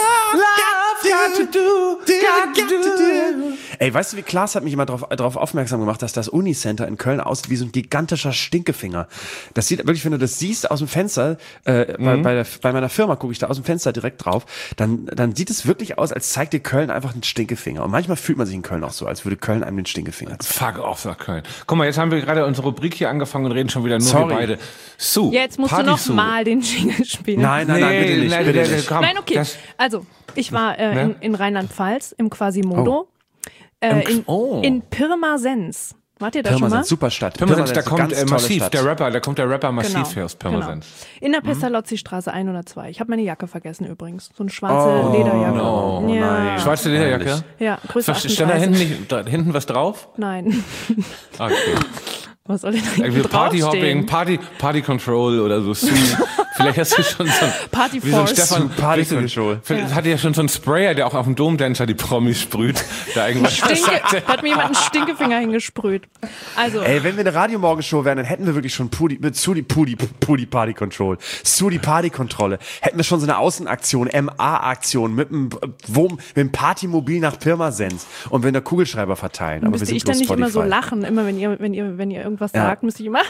Speaker 3: Ey, weißt du, wie Klaas hat mich immer darauf aufmerksam gemacht, dass das Unicenter in Köln aussieht wie so ein gigantischer Stinkefinger. Das sieht wirklich, wenn du das siehst aus dem Fenster, bei meiner Firma gucke ich da aus dem Fenster direkt drauf, dann sieht es wirklich aus, als zeigt dir Köln einfach einen Stinkefinger. Und manchmal fühlt man sich in Köln auch so, als würde Köln einem den Stinkefinger zeigen.
Speaker 2: Fuck off, sagt Köln. Guck mal, jetzt haben wir gerade unsere Rubrik hier angefangen und reden schon wieder nur wir beide. Sue,
Speaker 4: Jetzt musst du noch
Speaker 2: Sue.
Speaker 4: mal den Jingle spielen.
Speaker 3: Nein, bitte nicht.
Speaker 2: Nein,
Speaker 3: Bitte
Speaker 2: nein,
Speaker 3: nicht.
Speaker 2: komm,
Speaker 4: Nein, okay.
Speaker 2: das-
Speaker 4: Also, ich war
Speaker 2: Ne?
Speaker 4: in Rheinland-Pfalz im Quasimodo. In Pirmasens. Wart ihr da schon mal?
Speaker 3: Pirmasens, super Stadt.
Speaker 2: Pirmasens, da
Speaker 3: Pirmasens,
Speaker 2: kommt
Speaker 3: ganz tolle
Speaker 2: Massiv,
Speaker 3: Stadt.
Speaker 2: da kommt der Rapper Massiv her aus Pirmasens.
Speaker 4: Genau. In der Pestalozzi-Straße 102. Ich habe meine Jacke vergessen übrigens. So eine schwarze Lederjacke. Ja.
Speaker 2: Schwarze Lederjacke?
Speaker 4: Ja, Größe
Speaker 2: Stand da
Speaker 4: 38.
Speaker 2: hinten was drauf?
Speaker 4: Nein.
Speaker 2: Okay.
Speaker 4: Was soll denn da
Speaker 2: Irgendwie
Speaker 4: draufstehen?
Speaker 2: Partyhopping, Party Control oder so. Vielleicht hast du schon so ein
Speaker 4: Party
Speaker 2: wie so ein
Speaker 4: Force.
Speaker 2: Stefan
Speaker 3: Party
Speaker 2: weißt du,
Speaker 3: Control.
Speaker 2: vielleicht hat ja schon so ein Sprayer, der auch auf dem Domdancer die Promis sprüht. Da irgendwas
Speaker 4: Hat mir jemand einen Stinkefinger hingesprüht. Also,
Speaker 3: Ey, wenn wir eine Radiomorgenshow wären, dann hätten wir wirklich schon Sudi Party Control. Sudi Party Kontrolle. Hätten wir schon so eine Außenaktion, MA-Aktion mit dem Partymobil nach Pirmasens und wenn der Kugelschreiber verteilen. Aber wir
Speaker 4: müsste
Speaker 3: sind
Speaker 4: ich dann
Speaker 3: bloß
Speaker 4: nicht immer so
Speaker 3: Spotify.
Speaker 4: lachen? Immer wenn ihr irgendwas sagt, müsste ich immer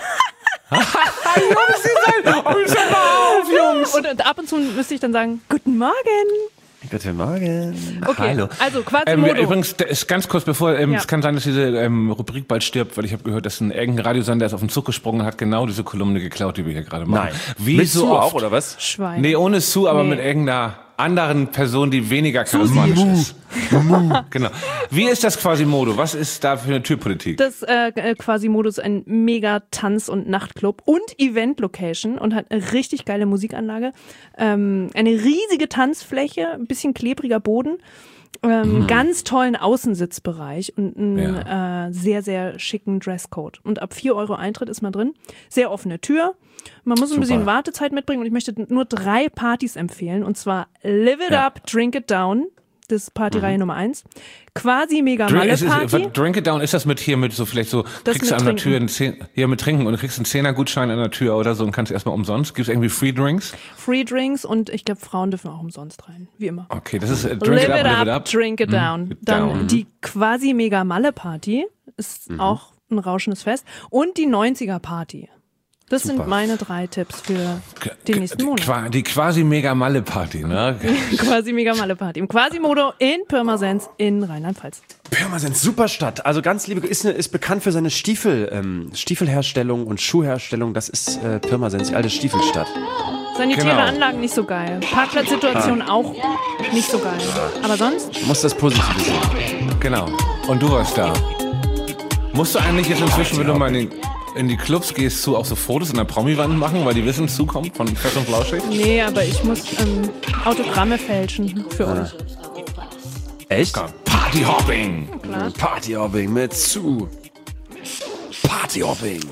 Speaker 2: Jungs!
Speaker 4: und ab und zu müsste ich dann sagen, guten Morgen.
Speaker 3: Guten Morgen.
Speaker 4: Okay,
Speaker 2: Hallo.
Speaker 4: also Quasimodo.
Speaker 2: Übrigens, ist ganz kurz bevor,
Speaker 4: Ja.
Speaker 2: es kann sein, dass diese Rubrik bald stirbt, weil ich habe gehört, dass irgendein Radiosender ist auf den Zug gesprungen und hat genau diese Kolumne geklaut, die wir hier gerade machen.
Speaker 3: Nein.
Speaker 2: Wie
Speaker 3: Mit
Speaker 2: so
Speaker 3: Sue
Speaker 2: oft.
Speaker 3: auch, oder was?
Speaker 4: Schwein.
Speaker 2: Nee, ohne Sue, aber
Speaker 4: Nee.
Speaker 2: mit irgendeiner anderen Person, die weniger charismatisch ist. Genau. Wie ist das Quasimodo? Was ist da für eine Türpolitik?
Speaker 4: Das Quasimodo ist ein mega Tanz- und Nachtclub und Event-Location und hat eine richtig geile Musikanlage. Eine riesige Tanzfläche, ein bisschen klebriger Boden, ganz tollen Außensitzbereich und einen sehr, sehr schicken Dresscode. Und ab 4 € Eintritt ist man drin. Sehr offene Tür. Man muss ein bisschen Wartezeit mitbringen und ich möchte nur 3 Partys empfehlen. Und zwar Live It Up, Drink It Down. Das ist Partyreihe Nummer 1. Quasi Mega Malle Party.
Speaker 2: Drink It Down, ist das mit so vielleicht so,
Speaker 4: Das
Speaker 2: kriegst du
Speaker 4: mit
Speaker 2: an der
Speaker 4: Trinken.
Speaker 2: Tür mit Trinken und du kriegst einen 10er-Gutschein an der Tür oder so und kannst erstmal umsonst. Gibt es irgendwie Free Drinks?
Speaker 4: Free Drinks und ich glaube, Frauen dürfen auch umsonst rein. Wie immer.
Speaker 2: Okay, das ist
Speaker 4: Live it up, drink it down. Dann die quasi Mega Malle Party ist auch ein rauschendes Fest. Und die 90er Party. Das sind meine 3 Tipps für den nächsten Monat.
Speaker 2: Die quasi mega Malle Party, ne?
Speaker 4: Quasi Mega Malle Party. Im Quasimodo in Pirmasens in Rheinland-Pfalz.
Speaker 3: Pirmasens, super Stadt. Also ganz liebe, ist bekannt für seine Stiefelherstellung und Schuhherstellung. Das ist Pirmasens, die alte Stiefelstadt.
Speaker 4: Sanitäre
Speaker 2: Genau.
Speaker 4: Anlagen nicht so geil. Parkplatzsituation auch nicht so geil. Aber sonst?
Speaker 3: Du musst das Positive sehen.
Speaker 2: Genau. Und du warst da. Musst du eigentlich jetzt inzwischen, wenn du mal in die Clubs gehst, auch so Fotos in der Promi-Wand machen, weil die wissen, zukommt von Fest und Flauschig?
Speaker 4: Nee, aber ich muss Autogramme fälschen für euch.
Speaker 3: Echt?
Speaker 2: Partyhopping!
Speaker 3: Partyhopping mit Sue. Partyhopping.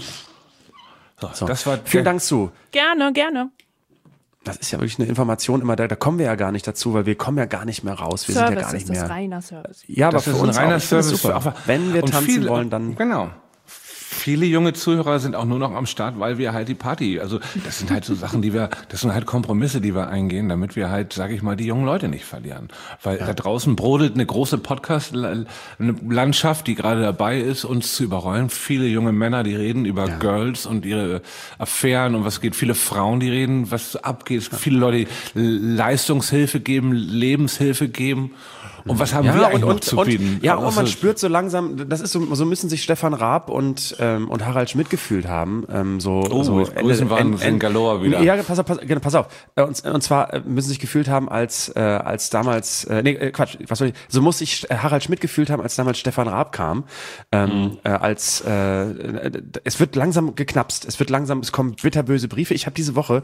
Speaker 3: So.
Speaker 2: Das war
Speaker 3: Vielen Dank, Sue.
Speaker 4: Gerne, gerne.
Speaker 3: Das ist ja wirklich eine Information immer, da kommen wir ja gar nicht dazu, weil wir kommen ja gar nicht mehr raus. Wir sind ja
Speaker 4: Service
Speaker 3: gar nicht
Speaker 4: ist das
Speaker 3: mehr.
Speaker 4: reiner Service.
Speaker 3: Ja, aber
Speaker 2: Das
Speaker 3: für
Speaker 2: ist ein
Speaker 3: uns
Speaker 2: reiner
Speaker 3: auch. Ich finde das
Speaker 2: Service.
Speaker 3: super. Wenn wir
Speaker 2: und
Speaker 3: tanzen
Speaker 2: viel,
Speaker 3: wollen, dann
Speaker 2: Genau. viele junge Zuhörer sind auch nur noch am Start, weil wir halt die Party, also das sind halt so Sachen, das sind halt Kompromisse, die wir eingehen, damit wir halt, sage ich mal, die jungen Leute nicht verlieren. Weil da draußen brodelt eine große Podcast-Landschaft, die gerade dabei ist, uns zu überrollen. Viele junge Männer, die reden über Girls und ihre Affären und was geht. Viele Frauen, die reden, was abgeht. Viele Leute, die Leistungshilfe geben, Lebenshilfe geben. Und was haben wir eigentlich noch zu bieten?
Speaker 3: Ja, und man spürt so langsam, das ist so müssen sich Stefan Raab und Harald Schmidt gefühlt haben.
Speaker 2: Grüßen waren in Galore wieder.
Speaker 3: Ja, pass auf. Und zwar müssen sich gefühlt haben als damals, so muss sich Harald Schmidt gefühlt haben, als damals Stefan Raab kam. Es wird langsam geknapst. Es kommen bitterböse Briefe. Ich habe diese Woche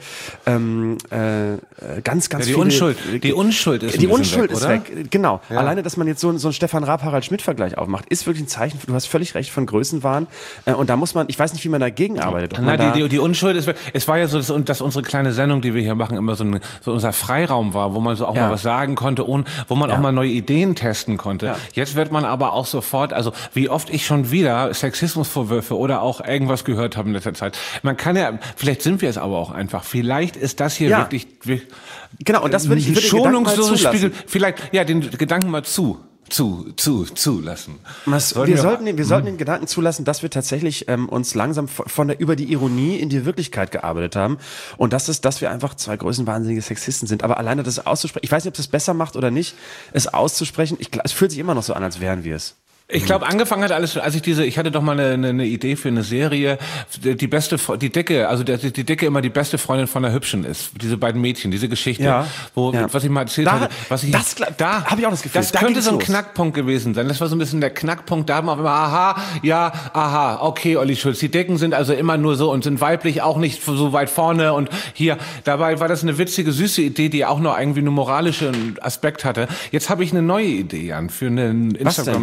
Speaker 3: ganz
Speaker 2: die Unschuld ist
Speaker 3: weg. Genau.
Speaker 2: Ja.
Speaker 3: Alleine, dass man jetzt so einen Stefan Raab-Harald-Schmidt-Vergleich aufmacht, ist wirklich ein Zeichen, du hast völlig recht, von Größenwahn. Und da muss man, ich weiß nicht, wie man dagegen arbeitet.
Speaker 2: Die Unschuld ist, es war ja so, dass unsere kleine Sendung, die wir hier machen, immer so unser Freiraum war, wo man so auch mal was sagen konnte und wo man auch mal neue Ideen testen konnte. Ja. Jetzt wird man aber auch sofort, also wie oft ich schon wieder Sexismusvorwürfe oder auch irgendwas gehört habe in letzter Zeit. Man kann ja, vielleicht sind wir es aber auch einfach. Vielleicht ist das hier wirklich
Speaker 3: genau, und das würde ich
Speaker 2: schonungsloses Spiegel, vielleicht, den Gedanken mal zulassen.
Speaker 3: Wir sollten den Gedanken zulassen, dass wir tatsächlich uns langsam über die Ironie in die Wirklichkeit gearbeitet haben und dass wir einfach zwei größenwahnsinnige Sexisten sind. Aber alleine das auszusprechen, ich weiß nicht, ob es besser macht oder nicht, es auszusprechen, es fühlt sich immer noch so an, als wären wir es.
Speaker 2: Ich glaube, angefangen hat alles, ich hatte doch mal eine Idee für eine Serie, die Dicke immer die beste Freundin von der Hübschen ist. Diese beiden Mädchen, diese Geschichte, was ich mal erzählt hatte. Da habe ich auch das Gefühl. Das könnte so ein Knackpunkt gewesen sein. Das war so ein bisschen der Knackpunkt. Da haben wir immer, okay, Olli Schulz, die Dicken sind also immer nur so und sind weiblich auch nicht so weit vorne und hier. Dabei war das eine witzige, süße Idee, die auch noch irgendwie einen moralischen Aspekt hatte. Jetzt habe ich eine neue Idee, Jan, für einen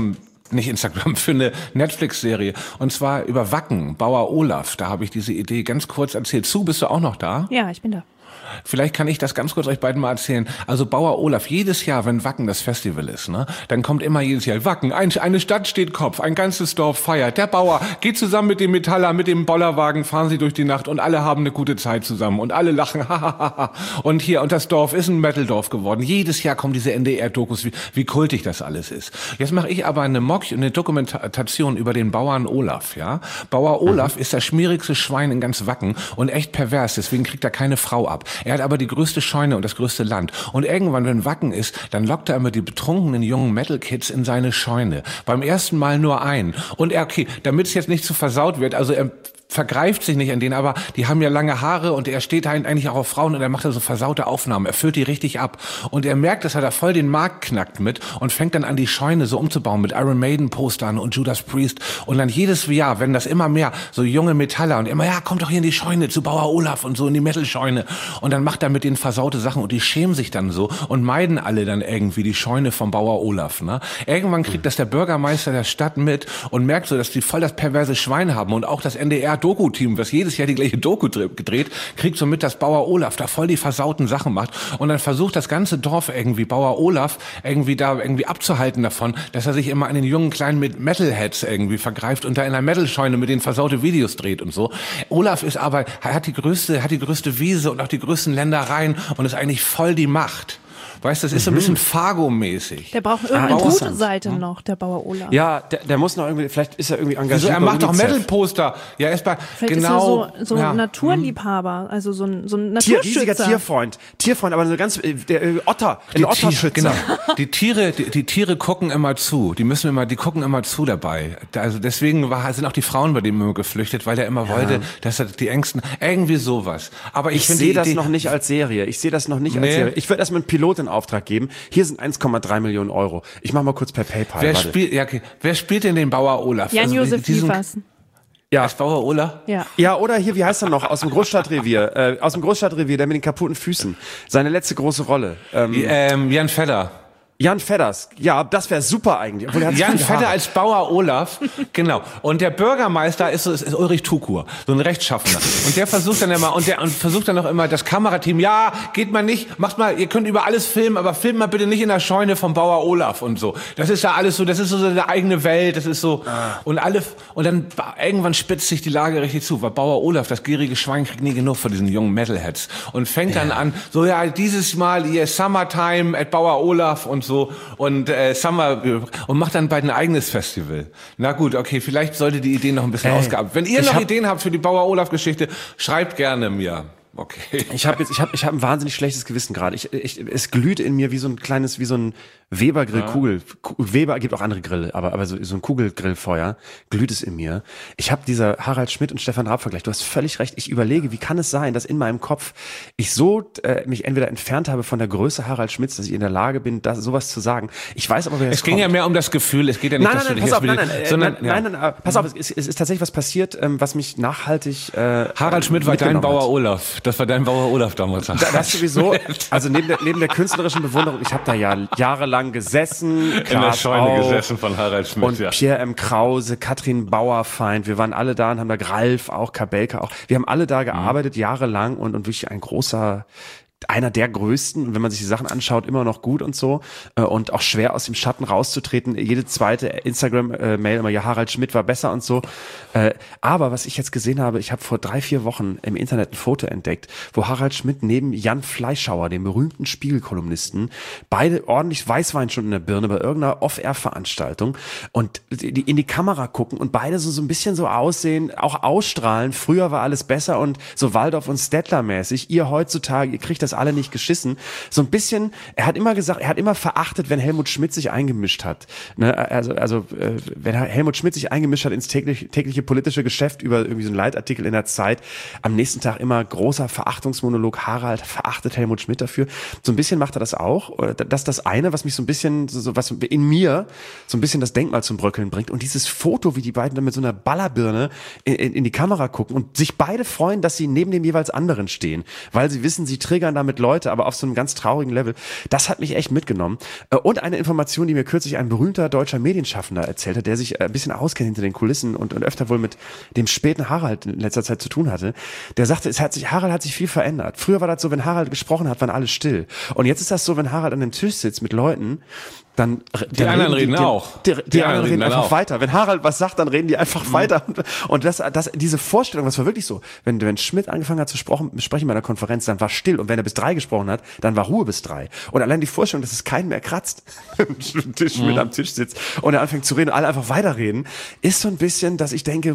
Speaker 2: für eine Netflix-Serie. Und zwar über Wacken, Bauer Olaf. Da habe ich diese Idee ganz kurz erzählt. Bist du auch noch da?
Speaker 4: Ja, ich bin da.
Speaker 2: Vielleicht kann ich das ganz kurz euch beiden mal erzählen. Also Bauer Olaf, jedes Jahr, wenn Wacken das Festival ist, ne, dann kommt immer jedes Jahr Wacken, eine Stadt steht Kopf, ein ganzes Dorf feiert. Der Bauer geht zusammen mit dem Metaller, mit dem Bollerwagen, fahren sie durch die Nacht und alle haben eine gute Zeit zusammen und alle lachen. Und das Dorf ist ein Metal-Dorf geworden. Jedes Jahr kommen diese NDR-Dokus, wie kultig das alles ist. Jetzt mache ich aber eine Dokumentation über den Bauern Olaf, ja. Bauer Olaf ist das schmierigste Schwein in ganz Wacken und echt pervers, deswegen kriegt er keine Frau ab. Er hat aber die größte Scheune und das größte Land. Und irgendwann, wenn Wacken ist, dann lockt er immer die betrunkenen jungen Metal-Kids in seine Scheune. Beim ersten Mal nur einen. Und damit es jetzt nicht zu versaut wird, also er vergreift sich nicht an denen, aber die haben ja lange Haare und er steht eigentlich auch auf Frauen und er macht da so versaute Aufnahmen. Er füllt die richtig ab. Und er merkt, dass er da voll den Markt knackt mit und fängt dann an, die Scheune so umzubauen mit Iron Maiden Postern und Judas Priest. Und dann jedes Jahr werden das immer mehr so junge Metaller und immer, kommt doch hier in die Scheune zu Bauer Olaf und so in die Metal-Scheune. Und dann macht er mit denen versaute Sachen und die schämen sich dann so und meiden alle dann irgendwie die Scheune vom Bauer Olaf, ne? Irgendwann kriegt das der Bürgermeister der Stadt mit und merkt so, dass die voll das perverse Schwein haben und auch das NDR-Doku-Team, was jedes Jahr die gleiche Doku gedreht, kriegt so mit, dass Bauer Olaf da voll die versauten Sachen macht und dann versucht das ganze Dorf irgendwie, Bauer Olaf, irgendwie abzuhalten davon, dass er sich immer an den jungen kleinen Metalheads irgendwie vergreift und da in der Metal-Scheune mit den versaute Videos dreht und so. Olaf ist aber, hat die größte Wiese und auch die größten Ländereien und ist eigentlich voll die Macht. Weißt du, das ist so ein bisschen Fargo-mäßig.
Speaker 4: Der braucht irgendeine gute Seite noch, der Bauer Olaf.
Speaker 3: Ja, der muss noch irgendwie, vielleicht ist er irgendwie engagiert.
Speaker 2: Also er macht doch Metal-Poster. Ja, er ist bei,
Speaker 4: vielleicht
Speaker 2: genau.
Speaker 4: Ist er so ein Naturliebhaber, also so ein Naturschützer.
Speaker 3: Riesiger Tierfreund, aber so ganz, ein Otterschützer.
Speaker 2: Genau. Die Tiere gucken immer zu. Die gucken immer zu dabei. Also deswegen sind auch die Frauen bei dem immer geflüchtet, weil er immer wollte, dass er die Ängsten, irgendwie sowas. Aber ich
Speaker 3: sehe das noch nicht als Serie. Ich würde erstmal einen Pilot in Auftrag geben. Hier sind 1,3 Millionen Euro. Ich mache mal kurz per PayPal.
Speaker 2: Wer spielt denn den Bauer Olaf?
Speaker 4: Jan-Josef Liefers.
Speaker 2: Ja. Als Bauer Olaf?
Speaker 4: Ja.
Speaker 3: Ja, oder hier, wie heißt er noch? Aus dem Großstadtrevier, der mit den kaputten Füßen. Seine letzte große Rolle.
Speaker 2: Jan Feller.
Speaker 3: Jan Vedders, ja, das wäre super eigentlich. Obwohl er hat
Speaker 2: Jan
Speaker 3: viele
Speaker 2: Vetter
Speaker 3: Haare.
Speaker 2: als Bauer Olaf, genau. Und der Bürgermeister ist Ulrich Tukur, so ein Rechtschaffener. Und der versucht dann immer, und versucht dann auch immer das Kamerateam, ja, geht mal nicht, macht mal, ihr könnt über alles filmen, aber filmt mal bitte nicht in der Scheune vom Bauer Olaf und so. Das ist da alles so, das ist so eine eigene Welt, das ist so, und dann irgendwann spitzt sich die Lage richtig zu, weil Bauer Olaf, das gierige Schwein, kriegt nie genug von diesen jungen Metalheads und fängt dann an, so, ja, dieses Mal hier Summertime at Bauer Olaf und so und und macht dann bald ein eigenes Festival. Na gut, okay, vielleicht sollte die Idee noch ein bisschen ausgearbeitet. Wenn ihr noch Ideen habt für die Bauer Olaf Geschichte, schreibt gerne mir. Okay.
Speaker 3: Ich habe ein wahnsinnig schlechtes Gewissen gerade. Es glüht in mir wie so ein Weber-Grillkugel. Weber gibt auch andere Grille, aber so ein Kugelgrillfeuer glüht es in mir. Ich habe dieser Harald Schmidt und Stefan Raab Vergleich. Du hast völlig recht. Ich überlege, wie kann es sein, dass in meinem Kopf ich so mich entweder entfernt habe von der Größe Harald Schmidts, dass ich in der Lage bin, sowas zu sagen. Ich weiß aber, wer es
Speaker 2: ging ja mehr um das Gefühl. Es geht ja nicht, dass du dich
Speaker 3: pass auf, es ist tatsächlich was passiert, was mich nachhaltig.
Speaker 2: Harald Schmidt war dein Bauer Olaf. Das war dein Bauer Olaf damals.
Speaker 3: Das sowieso. Also neben der künstlerischen Bewunderung, ich habe da ja jahrelang gesessen,
Speaker 2: in der Scheune gesessen von Harald Schmidt,
Speaker 3: und Pierre M. Krause, Katrin Bauerfeind, wir waren alle da und haben da Ralf auch, Kabelka auch, wir haben alle da gearbeitet, jahrelang und wirklich einer der größten, und wenn man sich die Sachen anschaut, immer noch gut und so, und auch schwer aus dem Schatten rauszutreten. Jede zweite Instagram-Mail immer, ja, Harald Schmidt war besser und so. Aber was ich jetzt gesehen habe, ich habe vor 3-4 Wochen im Internet ein Foto entdeckt, wo Harald Schmidt neben Jan Fleischhauer, dem berühmten Spiegelkolumnisten, beide ordentlich Weißwein schon in der Birne bei irgendeiner Off-Air-Veranstaltung und die in die Kamera gucken und beide so ein bisschen so aussehen, auch ausstrahlen. Früher war alles besser und so Waldorf und Stettler-mäßig. Ihr heutzutage, ihr kriegt das alle nicht geschissen. So ein bisschen, er hat immer verachtet, wenn Helmut Schmidt sich eingemischt hat. Ne? Also wenn Helmut Schmidt sich eingemischt hat ins tägliche politische Geschäft über irgendwie so einen Leitartikel in der Zeit, am nächsten Tag immer großer Verachtungsmonolog, Harald verachtet Helmut Schmidt dafür. So ein bisschen macht er das auch. Das ist das eine, was mich so ein bisschen, was in mir so ein bisschen das Denkmal zum Bröckeln bringt. Und dieses Foto, wie die beiden dann mit so einer Ballerbirne in die Kamera gucken und sich beide freuen, dass sie neben dem jeweils anderen stehen, weil sie wissen, sie triggern damit Leute, aber auf so einem ganz traurigen Level. Das hat mich echt mitgenommen. Und eine Information, die mir kürzlich ein berühmter deutscher Medienschaffender erzählt hat, der sich ein bisschen auskennt hinter den Kulissen und öfter wohl mit dem späten Harald in letzter Zeit zu tun hatte. Der sagte, Harald hat sich viel verändert. Früher war das so, wenn Harald gesprochen hat, waren alle still. Und jetzt ist das so, wenn Harald an dem Tisch sitzt mit Leuten, dann
Speaker 2: die anderen reden auch.
Speaker 3: Die anderen reden einfach weiter. Wenn Harald was sagt, dann reden die einfach weiter. Und diese Vorstellung, das war wirklich so. Wenn Schmidt angefangen hat zu sprechen bei einer Konferenz, dann war still. Und wenn er bis 3 gesprochen hat, dann war Ruhe bis 3. Und allein die Vorstellung, dass es keinen mehr kratzt, wenn Schmidt am Tisch sitzt und er anfängt zu reden und alle einfach weiterreden, ist so ein bisschen, dass ich denke,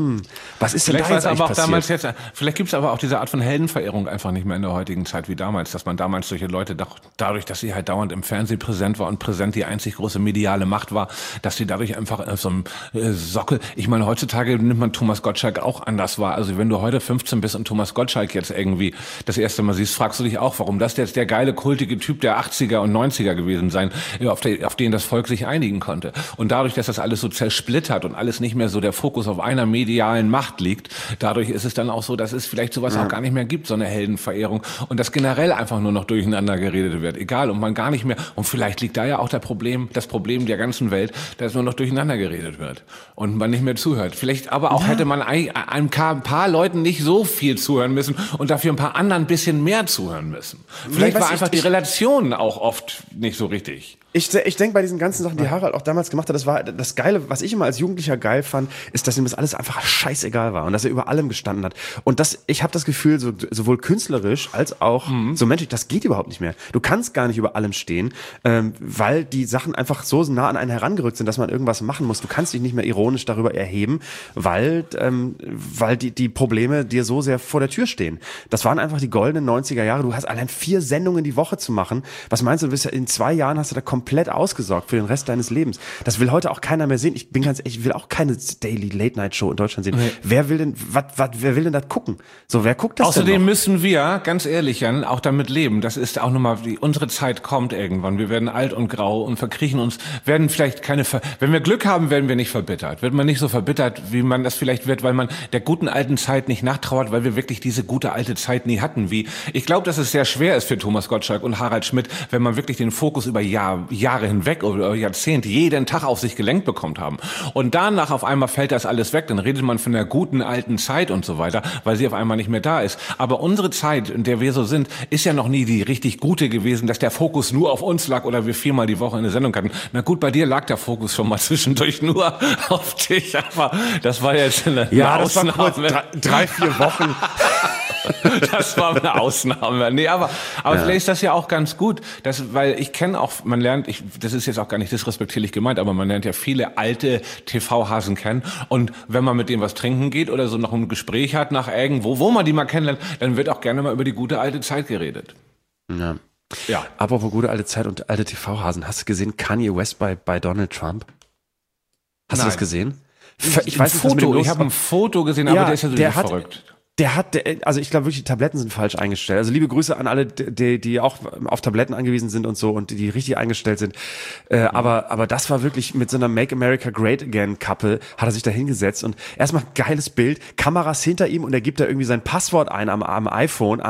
Speaker 3: was ist denn
Speaker 2: vielleicht
Speaker 3: da jetzt eigentlich
Speaker 2: passiert? Vielleicht gibt es aber auch diese Art von Heldenverehrung einfach nicht mehr in der heutigen Zeit wie damals, dass man damals solche Leute dadurch, dass sie halt dauernd im Fernsehen präsent war und präsent die einzig große mediale Macht war, dass sie dadurch einfach so einem Sockel, ich meine, heutzutage nimmt man Thomas Gottschalk auch anders wahr. Also wenn du heute 15 bist und Thomas Gottschalk jetzt irgendwie das erste Mal siehst, fragst du dich auch, warum das jetzt der geile, kultige Typ der 80er und 90er gewesen sein, auf den das Volk sich einigen konnte. Und dadurch, dass das alles so zersplittert und alles nicht mehr so der Fokus auf einer medialen Macht liegt, dadurch ist es dann auch so, dass es vielleicht sowas auch gar nicht mehr gibt, so eine Heldenverehrung und dass generell einfach nur noch durcheinander geredet wird. Egal, und man gar nicht mehr, und vielleicht liegt da ja auch das Problem der ganzen Welt, dass nur noch durcheinander geredet wird und man nicht mehr zuhört. Vielleicht aber auch hätte man ein paar Leuten nicht so viel zuhören müssen und dafür ein paar anderen ein bisschen mehr zuhören müssen. Vielleicht war einfach die Relation auch oft nicht so richtig.
Speaker 3: Ich denke bei diesen ganzen Sachen, die Harald auch damals gemacht hat, das war das Geile, was ich immer als Jugendlicher geil fand, ist, dass ihm das alles einfach scheißegal war und dass er über allem gestanden hat. Und ich habe das Gefühl, sowohl künstlerisch als auch so menschlich, das geht überhaupt nicht mehr. Du kannst gar nicht über allem stehen, weil die Sachen einfach so nah an einen herangerückt sind, dass man irgendwas machen muss. Du kannst dich nicht mehr ironisch darüber erheben, weil die Probleme dir so sehr vor der Tür stehen. Das waren einfach die goldenen 90er Jahre. Du hast allein 4 Sendungen die Woche zu machen. Was meinst du, in 2 Jahren hast du da komplett ausgesorgt für den Rest deines Lebens. Das will heute auch keiner mehr sehen. Ich bin ganz ehrlich, ich will auch keine Daily Late Night Show in Deutschland sehen. Nee. Wer will denn das gucken? So, wer guckt das
Speaker 2: Außerdem
Speaker 3: denn noch?
Speaker 2: müssen wir, ganz ehrlich, Jan, auch damit leben. Das ist auch nochmal, unsere Zeit kommt irgendwann. Wir werden alt und grau und verkriechen uns, werden vielleicht wenn wir Glück haben, werden wir nicht verbittert. Wird man nicht so verbittert, wie man das vielleicht wird, weil man der guten alten Zeit nicht nachtrauert, weil wir wirklich diese gute alte Zeit nie hatten. Ich glaube, dass es sehr schwer ist für Thomas Gottschalk und Harald Schmidt, wenn man wirklich den Fokus über Jahre hinweg oder Jahrzehnte jeden Tag auf sich gelenkt bekommen haben. Und danach auf einmal fällt das alles weg. Dann redet man von der guten alten Zeit und so weiter, weil sie auf einmal nicht mehr da ist. Aber unsere Zeit, in der wir so sind, ist ja noch nie die richtig gute gewesen, dass der Fokus nur auf uns lag oder wir 4-mal die Woche eine Sendung hatten. Na gut, bei dir lag der Fokus schon mal zwischendurch nur auf dich, aber das war jetzt eine Ausnahme.
Speaker 3: Das war kurz 3-4 Wochen.
Speaker 2: Das war eine Ausnahme. Nee, aber vielleicht ist das ja auch ganz gut, weil ich kenne auch, das ist jetzt auch gar nicht disrespektierlich gemeint, aber man lernt ja viele alte TV-Hasen kennen und wenn man mit denen was trinken geht oder so noch ein Gespräch hat nach irgendwo, wo man die mal kennenlernt, dann wird auch gerne mal über die gute alte Zeit geredet.
Speaker 3: Ja. Apropos gute alte Zeit und alte TV-Hasen, hast du gesehen Kanye West bei Donald Trump? Hast du das gesehen? Ich weiß nicht, was mit dem los ist.
Speaker 2: Ich habe ein Foto gesehen, aber der ist ja sowieso verrückt.
Speaker 3: Also ich glaube wirklich, die Tabletten sind falsch eingestellt. Also liebe Grüße an alle, die auch auf Tabletten angewiesen sind und so und die richtig eingestellt sind. Aber das war wirklich mit so einer Make America Great Again Kappe, hat er sich da hingesetzt und erstmal geiles Bild, Kameras hinter ihm und er gibt da irgendwie sein Passwort ein am iPhone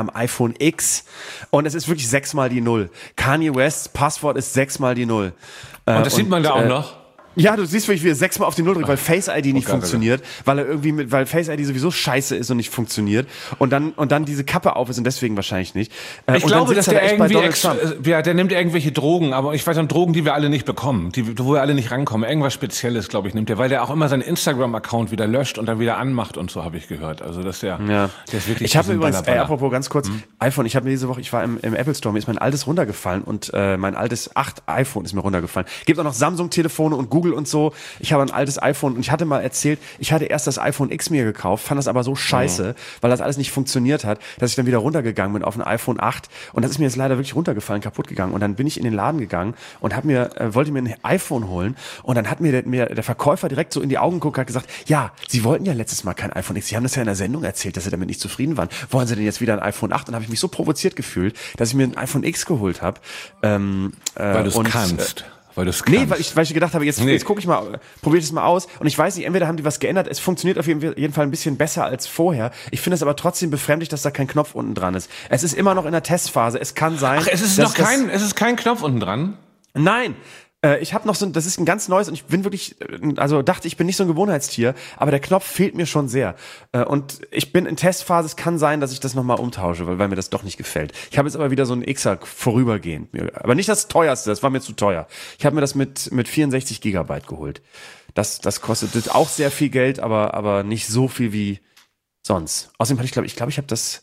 Speaker 3: X und es ist wirklich 6-mal die 0. Kanye Wests Passwort ist 6-mal die 0.
Speaker 2: Und das sieht man da auch noch?
Speaker 3: Ja, du siehst wirklich, wie er 6-mal auf die 0 drückt, weil Face ID nicht funktioniert, weil Face ID sowieso scheiße ist und nicht funktioniert und dann diese Kappe auf ist und deswegen wahrscheinlich nicht.
Speaker 2: Ich glaube, dass der irgendwie, der nimmt irgendwelche Drogen, aber ich weiß noch Drogen, die wir alle nicht bekommen, wo wir alle nicht rankommen. Irgendwas Spezielles, glaube ich, nimmt der, weil der auch immer seinen Instagram-Account wieder löscht und dann wieder anmacht und so, habe ich gehört. Also, dass der ist wirklich.
Speaker 3: Ich habe übrigens, apropos ganz kurz, iPhone, ich war im Apple Store, mir ist mein altes runtergefallen und mein altes 8 iPhone ist mir runtergefallen. Gibt auch noch Samsung-Telefone und Google und so. Ich habe ein altes iPhone und ich hatte mal erzählt, ich hatte erst das iPhone X mir gekauft, fand das aber so scheiße, weil das alles nicht funktioniert hat, dass ich dann wieder runtergegangen bin auf ein iPhone 8 und das ist mir jetzt leider wirklich runtergefallen, kaputt gegangen und dann bin ich in den Laden gegangen und wollte mir ein iPhone holen und dann hat mir der Verkäufer direkt so in die Augen geguckt, hat gesagt, ja, Sie wollten ja letztes Mal kein iPhone X, Sie haben das ja in der Sendung erzählt, dass Sie damit nicht zufrieden waren. Wollen Sie denn jetzt wieder ein iPhone 8? Und dann habe ich mich so provoziert gefühlt, dass ich mir ein iPhone X geholt habe.
Speaker 2: Weil du es kannst. Weil
Speaker 3: ich gedacht habe, jetzt gucke ich mal, probiere das mal aus. Und ich weiß nicht, entweder haben die was geändert, es funktioniert auf jeden Fall ein bisschen besser als vorher. Ich finde es aber trotzdem befremdlich, dass da kein Knopf unten dran ist. Es ist immer noch in der Testphase. Es kann sein.
Speaker 2: Ach, es ist kein Knopf unten dran?
Speaker 3: Nein. Ich habe noch das ist ein ganz neues und ich bin wirklich, dachte ich bin nicht so ein Gewohnheitstier, aber der Knopf fehlt mir schon sehr. Und ich bin in Testphase, es kann sein, dass ich das nochmal umtausche, weil mir das doch nicht gefällt. Ich habe jetzt aber wieder so einen Xer vorübergehend. Aber nicht das teuerste, das war mir zu teuer. Ich habe mir das mit 64 Gigabyte geholt. Das kostet auch sehr viel Geld, aber nicht so viel wie sonst. Außerdem hatte ich habe das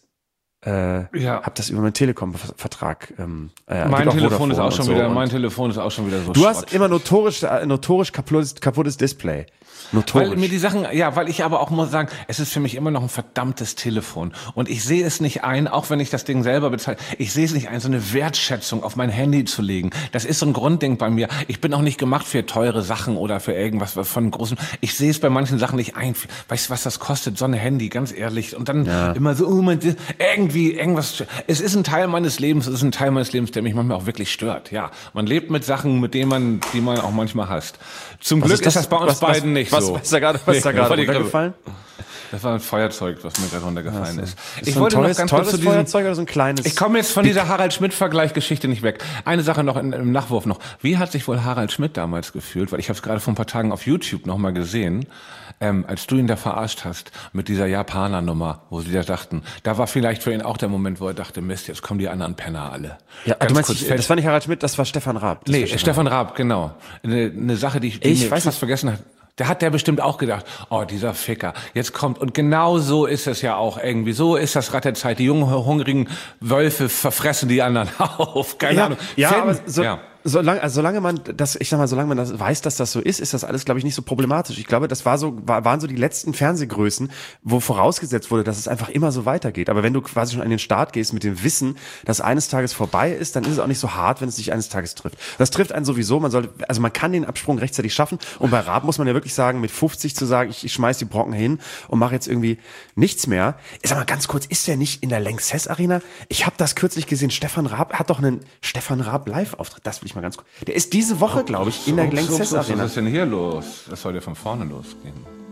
Speaker 3: hab das über meinen Telekom-Vertrag.
Speaker 2: Mein Telefon ist auch schon wieder so.
Speaker 3: Du hast immer notorisch kaputtes Display. Notorisch.
Speaker 2: Weil mir die Sachen, weil ich aber auch muss sagen, es ist für mich immer noch ein verdammtes Telefon. Und ich sehe es nicht ein, auch wenn ich das Ding selber bezahle, ich sehe es nicht ein, so eine Wertschätzung auf mein Handy zu legen. Das ist so ein Grundding bei mir. Ich bin auch nicht gemacht für teure Sachen oder für irgendwas von großen. Ich sehe es bei manchen Sachen nicht ein. Weißt du, was das kostet? So ein Handy, ganz ehrlich. Und dann immer so, irgendwas. Es ist ein Teil meines Lebens, der mich manchmal auch wirklich stört. Ja, man lebt mit Sachen, die man auch manchmal hasst. Zum Glück ist das bei uns beiden nicht so.
Speaker 3: Was ist da gerade runtergefallen?
Speaker 2: Das war ein Feuerzeug, was mir gerade runtergefallen ist.
Speaker 3: Ich wollte noch ganz kurz zu diesem Feuerzeug oder so ein kleines.
Speaker 2: Ich komme jetzt von dieser Harald Schmidt-Vergleichsgeschichte nicht weg. Eine Sache noch im Nachwurf noch. Wie hat sich wohl Harald Schmidt damals gefühlt? Weil ich habe es gerade vor ein paar Tagen auf YouTube noch mal gesehen, als du ihn da verarscht hast mit dieser Japaner-Nummer, wo sie da dachten, da war vielleicht für ihn auch der Moment, wo er dachte, Mist, jetzt kommen die anderen Penner alle.
Speaker 3: Ja, du meinst, das war nicht Harald Schmidt, das war Stefan Raab.
Speaker 2: Stefan Raab, genau. Eine Sache, die ich fast vergessen habe. Der hat bestimmt auch gedacht, oh, dieser Ficker, jetzt kommt. Und genau so ist es ja auch irgendwie. So ist das Rad der Zeit. Die jungen, hungrigen Wölfe verfressen die anderen auf. Keine Ahnung.
Speaker 3: Ja, aber solange man das weiß, dass das so ist das alles, glaube ich, nicht so problematisch. Ich glaube, das waren so die letzten Fernsehgrößen, wo vorausgesetzt wurde, dass es einfach immer so weitergeht. Aber wenn du quasi schon an den Start gehst mit dem Wissen, dass eines Tages vorbei ist, dann ist es auch nicht so hart, wenn es dich eines Tages trifft. Das trifft einen sowieso. Man kann den Absprung rechtzeitig schaffen. Und bei Raab muss man ja wirklich sagen, mit 50 zu sagen, ich schmeiß die Brocken hin und mache jetzt irgendwie nichts mehr. Sag mal ganz kurz, ist der nicht in der Lanxess Arena? Ich habe das kürzlich gesehen. Stefan Raab hat doch einen Stefan Raab Live-Auftritt. Das will ich mal ganz kurz. Der ist diese Woche, glaube ich, in der Lanxess Arena.
Speaker 2: Was ist denn hier los? Das soll ja von vorne losgehen.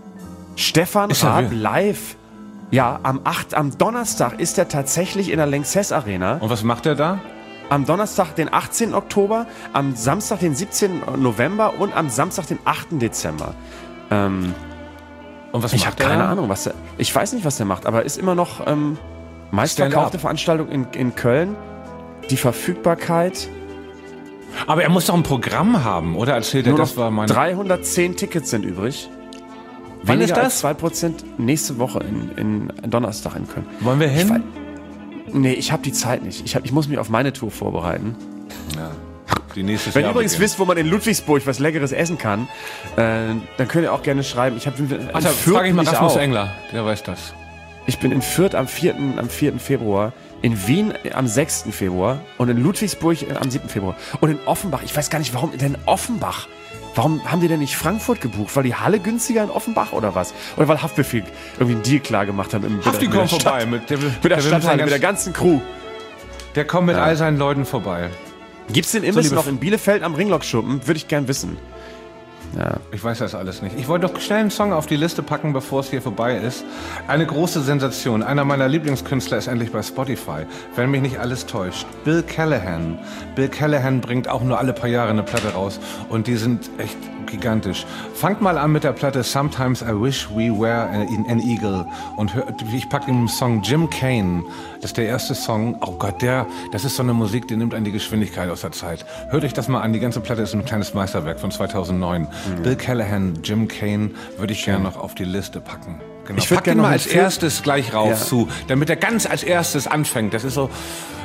Speaker 3: Stefan Raab live. Ja, am Donnerstag ist er tatsächlich in der Lanxess Arena.
Speaker 2: Und was macht er da?
Speaker 3: am Donnerstag, den 18. Oktober, am Samstag, den 17. November und am Samstag, den 8. Dezember.
Speaker 2: Und was
Speaker 3: Ich
Speaker 2: macht
Speaker 3: habe keine
Speaker 2: er?
Speaker 3: Ahnung, was der. Ich weiß nicht, was der macht, aber ist immer noch meistverkaufte
Speaker 2: Stand-up.
Speaker 3: Veranstaltung in Köln. Die Verfügbarkeit.
Speaker 2: Aber er muss doch ein Programm haben, oder? Erzählt er,
Speaker 3: Nur
Speaker 2: das
Speaker 3: noch
Speaker 2: war meine...
Speaker 3: 310 Tickets sind übrig.
Speaker 2: Wann ist
Speaker 3: Weniger
Speaker 2: das?
Speaker 3: als 2% nächste Woche in Donnerstag in Köln.
Speaker 2: Wollen wir hin?
Speaker 3: Nee, ich habe die Zeit nicht. Ich muss mich auf meine Tour vorbereiten.
Speaker 2: Ja. Die nächste
Speaker 3: Wenn
Speaker 2: Jahr
Speaker 3: ihr übrigens
Speaker 2: beginnt.
Speaker 3: wisst, wo man in Ludwigsburg was Leckeres essen kann, dann könnt ihr auch gerne schreiben. Ich habe
Speaker 2: Ach, da frage ich mal Rasmus Engler, der weiß das.
Speaker 3: Ich bin in Fürth am 4. Februar, in Wien am 6. Februar und in Ludwigsburg am 7. Februar. Und in Offenbach, ich weiß gar nicht, warum denn Offenbach? Warum haben die denn nicht Frankfurt gebucht? Weil die Halle günstiger in Offenbach oder was? Oder weil Haftbefehl irgendwie einen Deal klar gemacht haben?
Speaker 2: Hafti kommt vorbei.
Speaker 3: Mit der Stadthalle, mit der ganzen Crew.
Speaker 2: Der kommt mit all seinen Leuten vorbei.
Speaker 3: Gibt's den Imbiss
Speaker 2: liebe
Speaker 3: noch in Bielefeld am Ringlockschuppen? Würde ich gern wissen. Ja.
Speaker 2: Ich weiß das alles nicht. Ich wollte doch schnell einen Song auf die Liste packen, bevor es hier vorbei ist. Eine große Sensation. Einer meiner Lieblingskünstler ist endlich bei Spotify. Wenn mich nicht alles täuscht. Bill Callahan. Bill Callahan bringt auch nur alle paar Jahre eine Platte raus. Und die sind echt gigantisch. Fangt mal an mit der Platte Sometimes I Wish We Were an Eagle. Und ich packe den Song Jim Kane. Das ist der erste Song. Oh Gott, das ist so eine Musik, die nimmt einen die Geschwindigkeit aus der Zeit. Hört euch das mal an. Die ganze Platte ist ein kleines Meisterwerk von 2009. Bill Callahan, Jim Kane würde ich gerne noch auf die Liste packen. Genau.
Speaker 3: Ich würd
Speaker 2: Pack
Speaker 3: gerne
Speaker 2: ihn
Speaker 3: noch
Speaker 2: mal
Speaker 3: einen
Speaker 2: als
Speaker 3: Film-
Speaker 2: erstes gleich rauf
Speaker 3: Ja.
Speaker 2: zu, damit er ganz als erstes anfängt. Das ist so,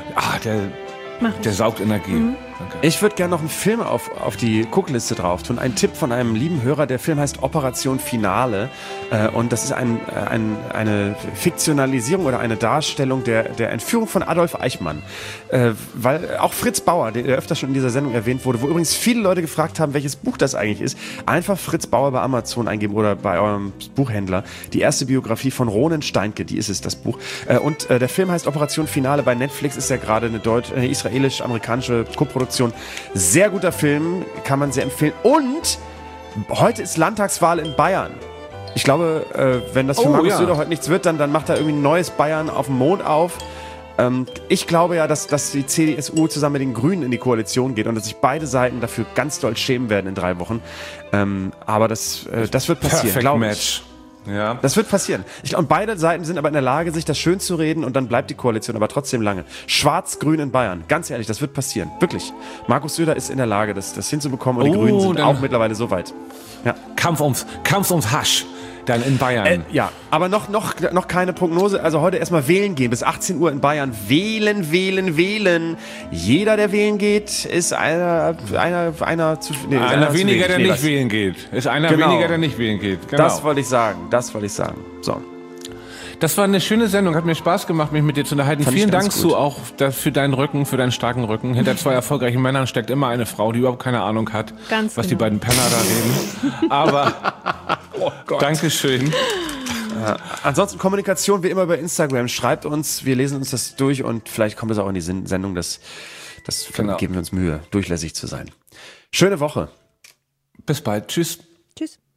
Speaker 2: der saugt Energie. Danke.
Speaker 3: Ich würde gerne noch einen Film auf die Guckliste drauf tun. Ein Tipp von einem lieben Hörer. Der Film heißt Operation Finale. Und das ist eine Fiktionalisierung oder eine Darstellung der Entführung von Adolf Eichmann. Weil auch Fritz Bauer, der öfter schon in dieser Sendung erwähnt wurde, wo übrigens viele Leute gefragt haben, welches Buch das eigentlich ist. Einfach Fritz Bauer bei Amazon eingeben oder bei eurem Buchhändler. Die erste Biografie von Ronen Steinke, die ist es, das Buch. Und der Film heißt Operation Finale. Bei Netflix ist ja gerade eine israelisch-amerikanische Koproduktion. Sehr guter Film, kann man sehr empfehlen. Und heute ist Landtagswahl in Bayern. Ich glaube, wenn das für Markus Söder heute nichts wird, dann macht er irgendwie ein neues Bayern auf dem Mond auf. Ich glaube ja, dass die CDU zusammen mit den Grünen in die Koalition geht und dass sich beide Seiten dafür ganz doll schämen werden in 3 Wochen. Aber das wird passieren,
Speaker 2: Perfect
Speaker 3: glaube ich.
Speaker 2: Match. Ja.
Speaker 3: Das wird passieren. Und beide Seiten sind aber in der Lage, sich das schön zu reden und dann bleibt die Koalition aber trotzdem lange. Schwarz-Grün in Bayern. Ganz ehrlich, das wird passieren. Wirklich. Markus Söder ist in der Lage, das hinzubekommen und die Grünen sind
Speaker 2: dann-
Speaker 3: auch mittlerweile so weit. Ja.
Speaker 2: Kampf ums Hasch. Dann in Bayern.
Speaker 3: Ja, aber noch keine Prognose. Also heute erstmal wählen gehen. Bis 18 Uhr in Bayern. Wählen, wählen, wählen. Jeder, der wählen geht, ist einer zu nee,
Speaker 2: Einer weniger, der nicht
Speaker 3: was?
Speaker 2: wählen geht. Ist einer
Speaker 3: Genau.
Speaker 2: weniger, der nicht wählen geht. Genau.
Speaker 3: Das wollte ich sagen. So.
Speaker 2: Das war eine schöne Sendung, hat mir Spaß gemacht, mich mit dir zu unterhalten.
Speaker 3: Fand ich
Speaker 2: Vielen
Speaker 3: ganz
Speaker 2: Dank,
Speaker 3: gut.
Speaker 2: Sue, auch für deinen Rücken, für deinen starken Rücken. Hinter 2 erfolgreichen Männern steckt immer eine Frau, die überhaupt keine Ahnung hat,
Speaker 4: Ganz
Speaker 2: was die
Speaker 4: genau.
Speaker 2: beiden Penner da reden. Aber Dankeschön.
Speaker 3: Ansonsten Kommunikation wie immer über Instagram. Schreibt uns, wir lesen uns das durch und vielleicht kommt es auch in die Sendung. Das
Speaker 2: Genau.
Speaker 3: geben wir uns Mühe, durchlässig zu sein. Schöne Woche.
Speaker 2: Bis bald. Tschüss.
Speaker 4: Tschüss.